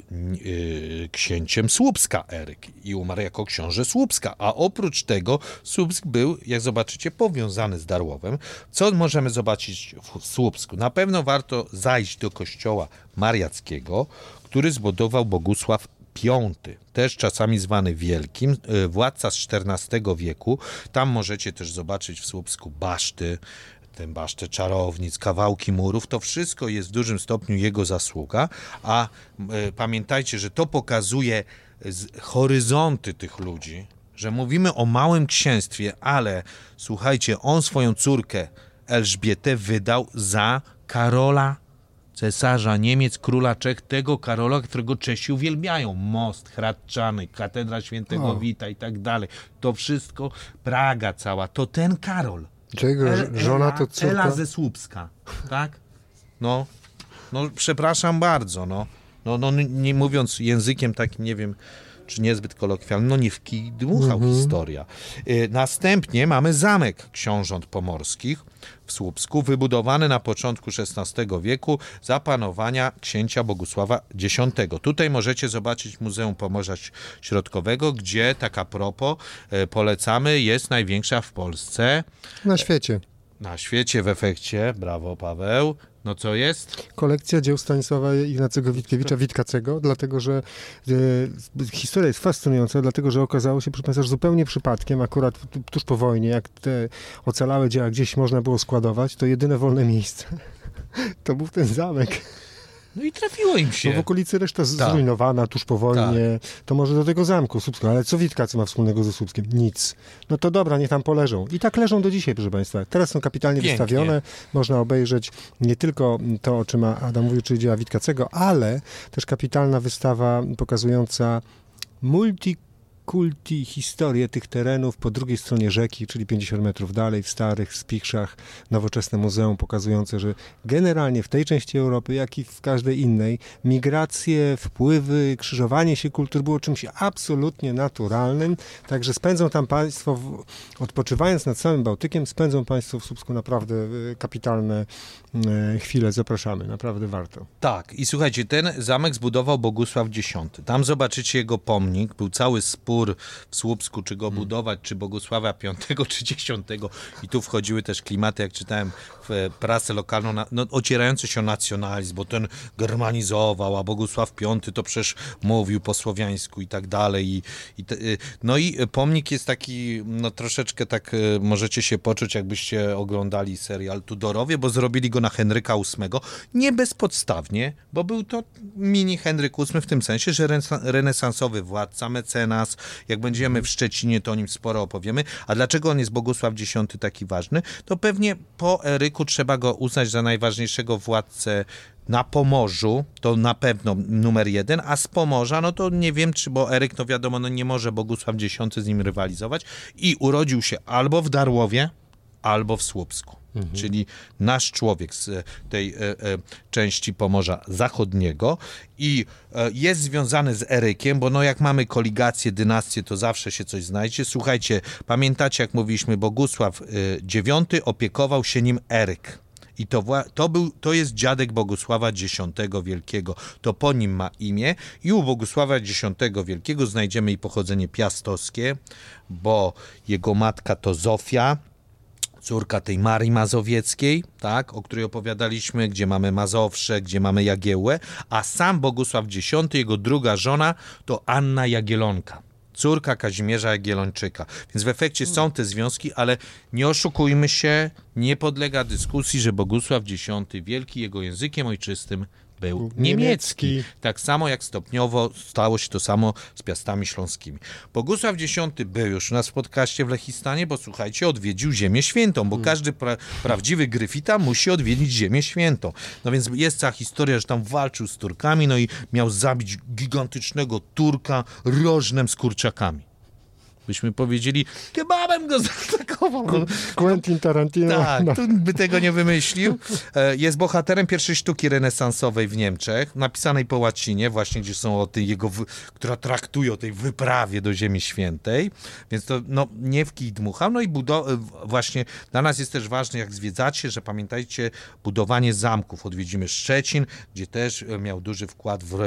księciem Słupska Eryk i umarł jako książę Słupska, a oprócz tego Słupsk był, jak zobaczycie, powiązany z Darłowem. Co możemy zobaczyć w Słupsku? Na pewno warto zajść do kościoła mariackiego, który zbudował Bogusław V, też czasami zwany Wielkim, władca z XIV wieku. Tam możecie też zobaczyć w Słupsku baszty, basztę czarownic, kawałki murów, to wszystko jest w dużym stopniu jego zasługa, a pamiętajcie, że to pokazuje horyzonty tych ludzi, że mówimy o małym księstwie, ale słuchajcie, on swoją córkę Elżbietę wydał za Karola, cesarza Niemiec, króla Czech, tego Karola, którego Czesi uwielbiają. Most hradczany, katedra świętego Wita i tak dalej. To wszystko, Praga cała, to ten Karol. Żona to córka? Ela ze Słupska, tak? Przepraszam bardzo, nie mówiąc językiem takim, nie wiem, czy niezbyt kolokwialny, no nie w kij dmuchał historia. Następnie mamy zamek książąt pomorskich w Słupsku, wybudowany na początku XVI wieku za panowania księcia Bogusława X. Tutaj możecie zobaczyć Muzeum Pomorza Środkowego, gdzie, tak a propos, polecamy, jest największa w Polsce. Na świecie. Na świecie w efekcie, brawo Paweł. No co jest? Kolekcja dzieł Stanisława Ignacego Witkiewicza Witkacego, dlatego że historia jest fascynująca, dlatego że okazało się, proszę Państwa, że zupełnie przypadkiem, akurat tuż po wojnie, jak te ocalałe dzieła gdzieś można było składować, to jedyne wolne miejsce to był ten zamek. No i trafiło im się. Bo w okolicy reszta zrujnowana tuż po wojnie, to może do tego zamku Słupskiego, ale co Witkacy ma wspólnego ze Słupskiem? Nic. No to dobra, niech tam poleżą. I tak leżą do dzisiaj, proszę Państwa. Teraz są kapitalnie wystawione. Można obejrzeć nie tylko to, o czym Adam mówił, czyli dzieła Witkacego, ale też kapitalna wystawa pokazująca historię tych terenów po drugiej stronie rzeki, czyli 50 metrów dalej, w Starych Spichrzach, nowoczesne muzeum pokazujące, że generalnie w tej części Europy, jak i w każdej innej, migracje, wpływy, krzyżowanie się kultur było czymś absolutnie naturalnym, także spędzą tam Państwo, odpoczywając nad samym Bałtykiem, spędzą Państwo w Słupsku naprawdę kapitalne chwile. Zapraszamy, naprawdę warto. Tak, i słuchajcie, ten zamek zbudował Bogusław X. Tam zobaczycie jego pomnik, był cały spór w Słupsku, czy go budować, czy Bogusława V, czy X. I tu wchodziły też klimaty, jak czytałem w prasę lokalną, ocierające się o nacjonalizm, bo ten germanizował, a Bogusław V to przecież mówił po słowiańsku i tak dalej. No i pomnik jest taki, no troszeczkę tak możecie się poczuć, jakbyście oglądali serial Tudorowie, bo zrobili go na Henryka VIII. Nie bezpodstawnie, bo był to mini Henryk VIII w tym sensie, że renesansowy władca, mecenas. Jak będziemy w Szczecinie, to o nim sporo opowiemy. A dlaczego on jest Bogusław X taki ważny? To pewnie po Eryku trzeba go uznać za najważniejszego władcę na Pomorzu, to na pewno numer 1, a z Pomorza, no to nie wiem, czy, bo Eryk, no wiadomo, no nie może Bogusław X z nim rywalizować i urodził się albo w Darłowie, albo w Słupsku. Czyli nasz człowiek z tej części Pomorza Zachodniego i jest związany z Erykiem, bo no jak mamy koligację, dynastię, to zawsze się coś znajdzie. Słuchajcie, pamiętacie, jak mówiliśmy, Bogusław IX opiekował się nim Eryk. I to jest dziadek Bogusława X Wielkiego. To po nim ma imię i u Bogusława X Wielkiego znajdziemy i pochodzenie piastowskie, bo jego matka to Zofia, córka tej Marii Mazowieckiej, tak, o której opowiadaliśmy, gdzie mamy Mazowsze, gdzie mamy Jagiełłę, a sam Bogusław X, jego druga żona, to Anna Jagielonka, córka Kazimierza Jagiellończyka. Więc w efekcie są te związki, ale nie oszukujmy się, nie podlega dyskusji, że Bogusław X Wielki, jego językiem ojczystym był niemiecki. Tak samo jak stopniowo stało się to samo z Piastami Śląskimi. Bogusław X był już u nas w podcaście w Lechistanie, bo słuchajcie, odwiedził Ziemię Świętą, bo każdy prawdziwy gryfita musi odwiedzić Ziemię Świętą. No więc jest cała historia, że tam walczył z Turkami, no i miał zabić gigantycznego Turka rożnem z kurczakami. Byśmy powiedzieli, kebabem go zaatakował. Quentin Tarantino. Tak, by tego nie wymyślił. Jest bohaterem pierwszej sztuki renesansowej w Niemczech, napisanej po łacinie, właśnie gdzie są o tej jego, która traktuje o tej wyprawie do Ziemi Świętej. Więc to no, nie w kij dmuchał. No i właśnie dla nas jest też ważne, jak zwiedzacie, że pamiętajcie budowanie zamków. Odwiedzimy Szczecin, gdzie też miał duży wkład w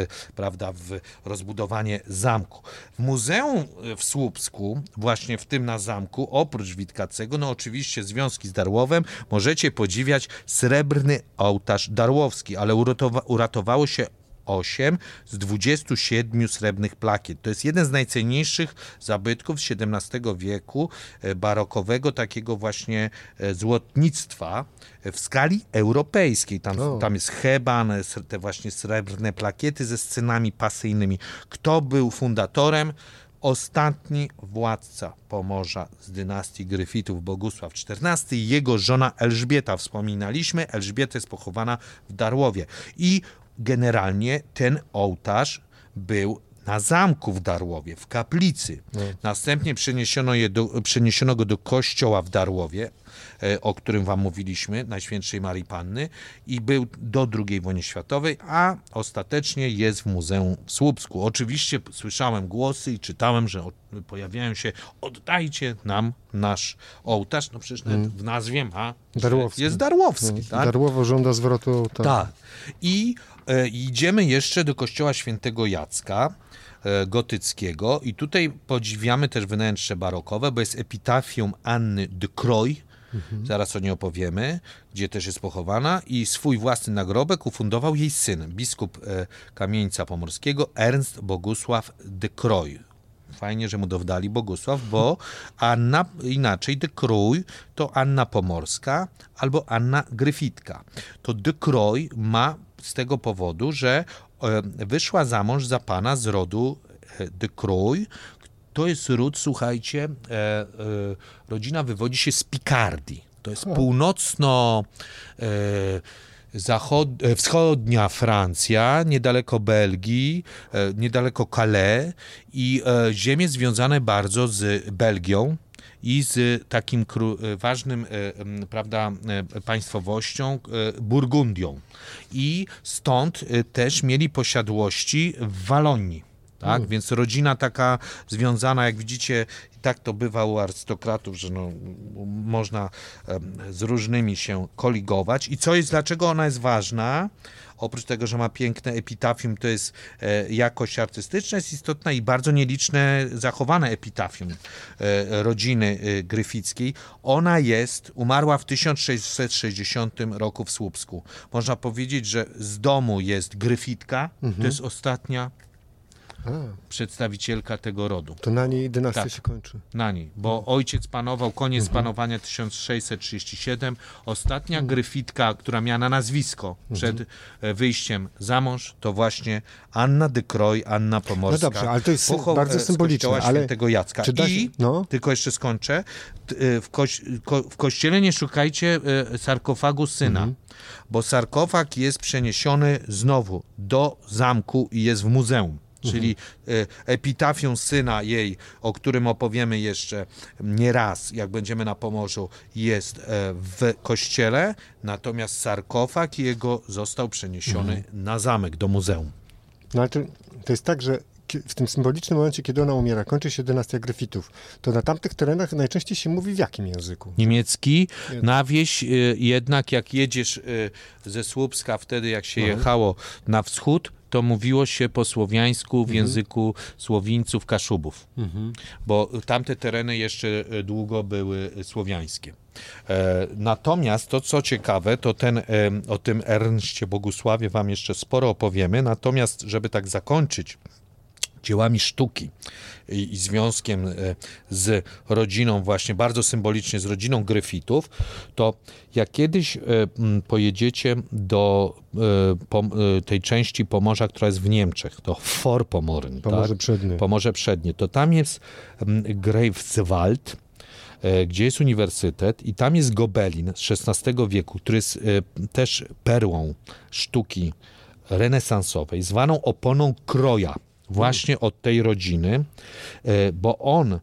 rozbudowanie zamku. W muzeum w Słupsku, właśnie w tym na zamku, oprócz Witkacego, no oczywiście związki z Darłowem, możecie podziwiać srebrny ołtarz darłowski, ale uratowało się 8 z 27 srebrnych plakiet. To jest jeden z najcenniejszych zabytków z XVII wieku, barokowego takiego właśnie złotnictwa w skali europejskiej. Tam jest heban, te właśnie srebrne plakiety ze scenami pasyjnymi. Kto był fundatorem? Ostatni władca Pomorza z dynastii Gryfitów, Bogusław XIV i jego żona Elżbieta. Wspominaliśmy, Elżbieta jest pochowana w Darłowie. I generalnie ten ołtarz był na zamku w Darłowie, w kaplicy. Następnie przeniesiono go do kościoła w Darłowie, o którym wam mówiliśmy, Najświętszej Marii Panny, i był do II wojny światowej, a ostatecznie jest w Muzeum w Słupsku. Oczywiście słyszałem głosy i czytałem, że pojawiają się: oddajcie nam nasz ołtarz. No przecież nawet w nazwie ma, Darłowski. jest Darłowski. Tak? Darłowo żąda zwrotu ołtarza. Tak. I idziemy jeszcze do kościoła świętego Jacka gotyckiego i tutaj podziwiamy też wnętrze barokowe, bo jest epitafium Anny de Croy, zaraz o niej opowiemy, gdzie też jest pochowana, i swój własny nagrobek ufundował jej syn, biskup Kamieńca Pomorskiego, Ernst Bogusław de Croy. Fajnie, że mu dodali Bogusław, bo Anna, inaczej de Croy to Anna Pomorska albo Anna Gryfitka. To de Croy ma z tego powodu, że wyszła za mąż za pana z rodu de Croy. To jest ród, słuchajcie, rodzina wywodzi się z Pikardii. To jest północno wschodnia Francja, niedaleko Belgii, niedaleko Calais, i ziemie związane bardzo z Belgią i z takim ważnym, prawda, państwowością Burgundią. I stąd też mieli posiadłości w Walonii. Tak? Więc rodzina taka związana, jak widzicie, tak to bywa u arystokratów, że no, można z różnymi się koligować. I dlaczego ona jest ważna? Oprócz tego, że ma piękne epitafium, to jest jakość artystyczna, jest istotna i bardzo nieliczne zachowane epitafium rodziny Gryfickiej. Ona umarła w 1660 roku w Słupsku. Można powiedzieć, że z domu jest Gryfitka, to jest ostatnia przedstawicielka tego rodu. To na niej dynastia się kończy. Na niej, bo ojciec panował, koniec panowania 1637. Ostatnia Gryfitka, która miała na nazwisko przed wyjściem za mąż, to właśnie Anna de Croy, Anna Pomorska. No dobrze, ale to jest bardzo symboliczne. Ale świętego Jacka. No? Tylko jeszcze skończę, w kościele nie szukajcie sarkofagu syna, bo sarkofag jest przeniesiony znowu do zamku i jest w muzeum. Czyli epitafium syna jej, o którym opowiemy jeszcze nie raz, jak będziemy na Pomorzu, jest w kościele, natomiast sarkofag jego został przeniesiony na zamek, do muzeum. No ale to jest tak, że w tym symbolicznym momencie, kiedy ona umiera, kończy się dynastia Gryfitów, to na tamtych terenach najczęściej się mówi w jakim języku? Niemiecki. Na wieś jednak jak jedziesz ze Słupska, wtedy jak się jechało na wschód, to mówiło się po słowiańsku w języku Słowińców, Kaszubów, bo tamte tereny jeszcze długo były słowiańskie. Natomiast to, co ciekawe, to o tym Ernście Bogusławie wam jeszcze sporo opowiemy, natomiast żeby tak zakończyć dziełami sztuki i związkiem z rodziną, właśnie bardzo symbolicznie z rodziną Gryfitów, to jak kiedyś pojedziecie do tej części Pomorza, która jest w Niemczech, to Vorpommern, Pomorze tak? Przednie. Pomorze Przednie, to tam jest Greifswald, gdzie jest uniwersytet, i tam jest gobelin z XVI wieku, który jest też perłą sztuki renesansowej, zwaną oponą Kroja, właśnie od tej rodziny, bo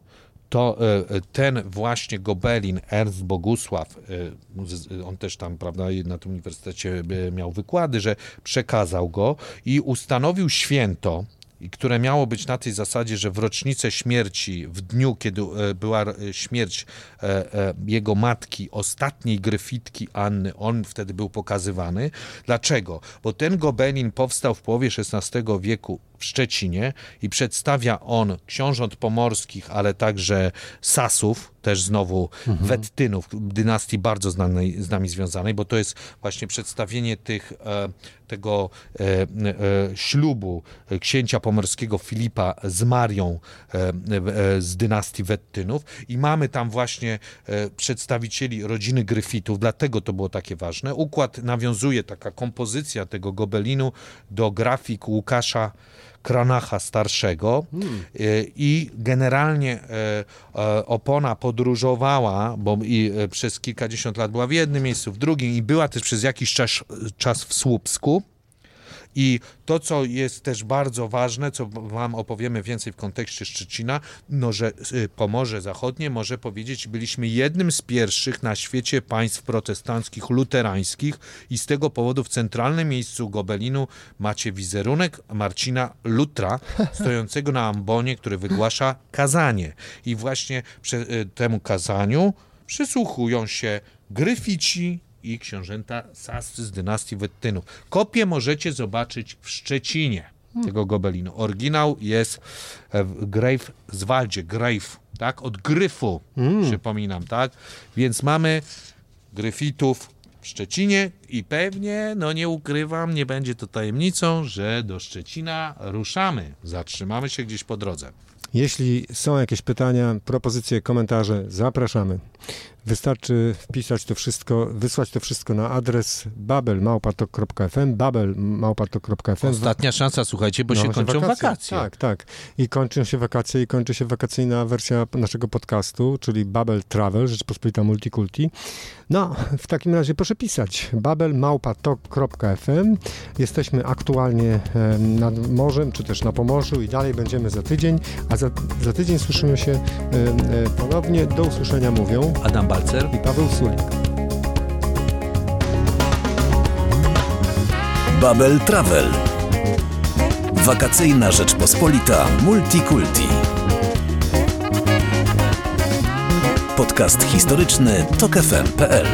ten właśnie gobelin, Ernst Bogusław, on też tam, prawda, na tym uniwersytecie miał wykłady, że przekazał go i ustanowił święto, które miało być na tej zasadzie, że w rocznicę śmierci, w dniu, kiedy była śmierć jego matki, ostatniej Gryfitki Anny, on wtedy był pokazywany. Dlaczego? Bo ten gobelin powstał w połowie XVI wieku w Szczecinie i przedstawia on książąt pomorskich, ale także Sasów, też znowu Wettynów, dynastii bardzo znanej, z nami związanej, bo to jest właśnie przedstawienie tego ślubu księcia pomorskiego Filipa z Marią z dynastii Wettynów, i mamy tam właśnie przedstawicieli rodziny Gryfitów, dlatego to było takie ważne. Układ nawiązuje, taka kompozycja tego gobelinu, do grafik Łukasza Kranacha starszego i generalnie opona podróżowała, bo przez kilkadziesiąt lat była w jednym miejscu, w drugim, i była też przez jakiś czas w Słupsku, I to, co jest też bardzo ważne, co wam opowiemy więcej w kontekście Szczecina, no, że Pomorze Zachodnie może powiedzieć, byliśmy jednym z pierwszych na świecie państw protestanckich, luterańskich i z tego powodu w centralnym miejscu Gobelinu macie wizerunek Marcina Lutra, stojącego na ambonie, który wygłasza kazanie. I właśnie temu kazaniu przysłuchują się Gryfici i książęta sascy z dynastii Wettynów. Kopię możecie zobaczyć w Szczecinie tego Gobelinu. Oryginał jest w Greifswaldzie, tak? Od gryfu, przypominam, tak? Więc mamy Gryfitów w Szczecinie i pewnie, no nie ukrywam, nie będzie to tajemnicą, że do Szczecina ruszamy. Zatrzymamy się gdzieś po drodze. Jeśli są jakieś pytania, propozycje, komentarze, zapraszamy. Wystarczy wpisać to wszystko, wysłać to wszystko na adres babel@tok.fm. Ostatnia szansa, słuchajcie, bo się kończą wakacje. Tak. I kończą się wakacje i kończy się wakacyjna wersja naszego podcastu, czyli Babel Travel, Rzeczpospolita Multikulti. No, w takim razie proszę pisać babel@tok.fm. Jesteśmy aktualnie nad morzem, czy też na Pomorzu i dalej będziemy za tydzień, a za tydzień słyszymy się ponownie. Do usłyszenia mówią Adam Balcer i Paweł Sulik. Babel Travel. Wakacyjna Rzeczpospolita Multikulti. Podcast historyczny tokfm.pl.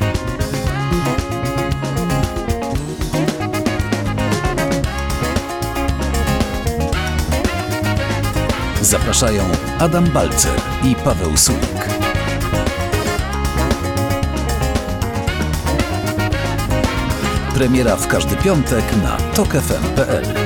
Zapraszają Adam Balcer i Paweł Sulik. Premiera w każdy piątek na tokfm.pl.